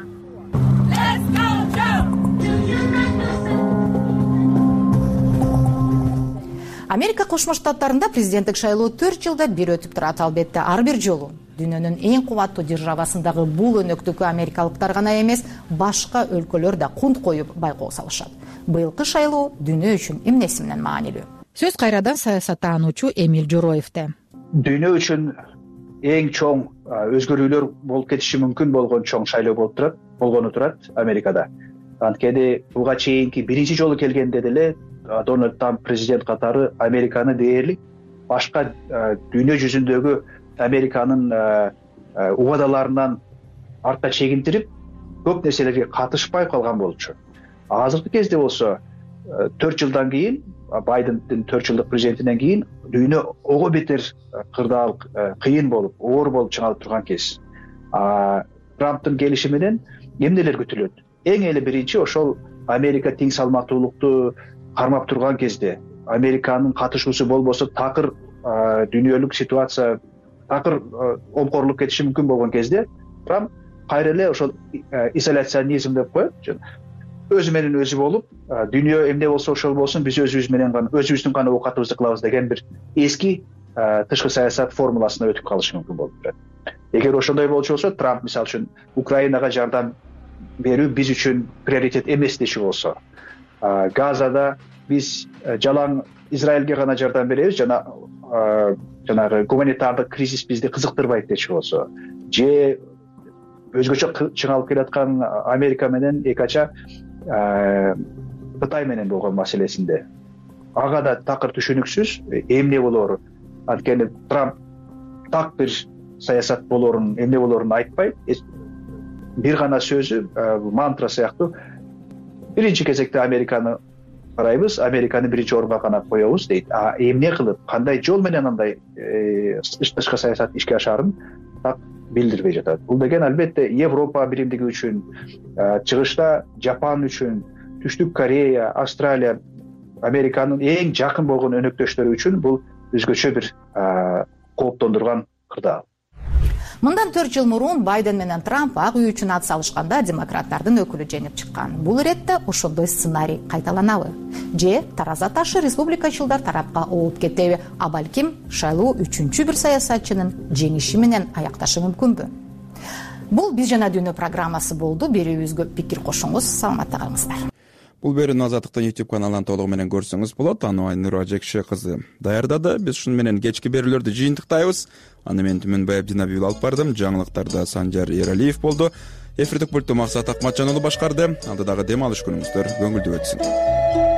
Америка Кошмо Штаттарында президенттик шайлоо 4 жылда бир өтүп турат. Албетте ар бир жолу дүйнөнүн эң кубаттуу державасындагы бул өнөктүккө америкалыктар гана эмес, башка өлкөлөр да кунт коюп байкоо салышат. Быйылкы шайлоо дүйнө үчүн эмнеси менен маанилүү? Сөз кайрадан саясаттануучу Эмиль Жороевде. Дүйнө үчүн эң чоң өзгөрүүлөр болуп кетиши мүмкүн болгон чоң шайлоо болгону турат Америкада. Анткени буга чейинки биринчи жолу келгенде деле Дональд Трамп президент катары Американы дээрлик башка дүйнө жүзүндөгү Американын убадаларынан артка чегинтирип, көп нерселерге катышпай калган болчу. Азыркы кезде болсо 4 жылдан кийин, Байдендин 4 жылдык президентинен кийин дүйнө ого бетер кырдаал, кыйын болуп, оор болуп чыга турган кез. Трамптын келиши менен эмнелер күтүлөт? Эң эле биринчи ошол Америка тең салмактуулукту кармап турган кезде, Американын катышуусу болбосо такыр дүйнөлүк ситуация, такыр омкорлук кетиши мүмкүн болгон кезде, Трамп кайра эле ошол изоляционизм деп коет, өзү менен өзү болуп, дүйнө эмне болсо ошол болсун, биз өзүбүздүн гана оокатыбызды кылабыз деген бир эски тышкы саясат формуласына өтүп калышы мүмкүн болуп турат. Эгер ошондой болчу болсо, Трамп мисалы үчүн Украинага жардам берүү биз үчүн приоритет эмес деши болсо, Газада биз жалаң Израилге гана жардам беребиз, жанагы гуманитардык кризис бизди кызыктырбайт дечи болсо, же өзгөчө чыңалып келаткан Америка менен эки ача Кытай менен болгон маселесинде ага да такыр түшүнүксүз эмне болоору. Анткени Трамп так бир саясат болоорун, эмне болоорун айтпай, бир гана сөзү мантра сыяктуу биринчи кезекте Американы карайбыз, Американы биринчи орунга гана коебуз дейт. Эмне кылып, кандай жол менен андай тышкы саясат ишке ашаарын так билдирбей жатат. Бул деген албетте Европа биримдиги үчүн, чыгышта Жапан үчүн, Түштүк Корея, Австралия, Американын эң жакын болгон өнөктөштөрү үчүн бул өзгөчө бир кооптондурган кырдаал. Мындан 4 жыл мурун Байден менен Трамп Ак үй үчүн ат салышканда демократтардын өкүлү жеңип чыккан. Бул иретте ошондой сценарий кайталанабы? Же тараза ташы республикачылдар тарапка ооп кетеби? А балким шайлоо 3-чү бир саясатчынын жеңиши менен аякташы мүмкүнбү? Бул Биз жана дүйнө программасы болду. Берүүбүзгө пикир кошуңуз. Саламатта калыңыздар. Бул берүүнү Азаттыктын YouTube каналынан толугу менен көрсөңүз болот. Аны Айнура Жекше кызы даярдады. Биз шуну менен кечки берүүлөрдү жыйынтыктайбыз. Аны мен Түмөнбай Абдинабиев алып бардым. Жаңылыктарда Санжар Эралиев болду. Эфирдик пультту Максат Акматжан уулу башкарды. Алдыдагы дем алыш күнүңүздөр көңүлдүү өтсүн.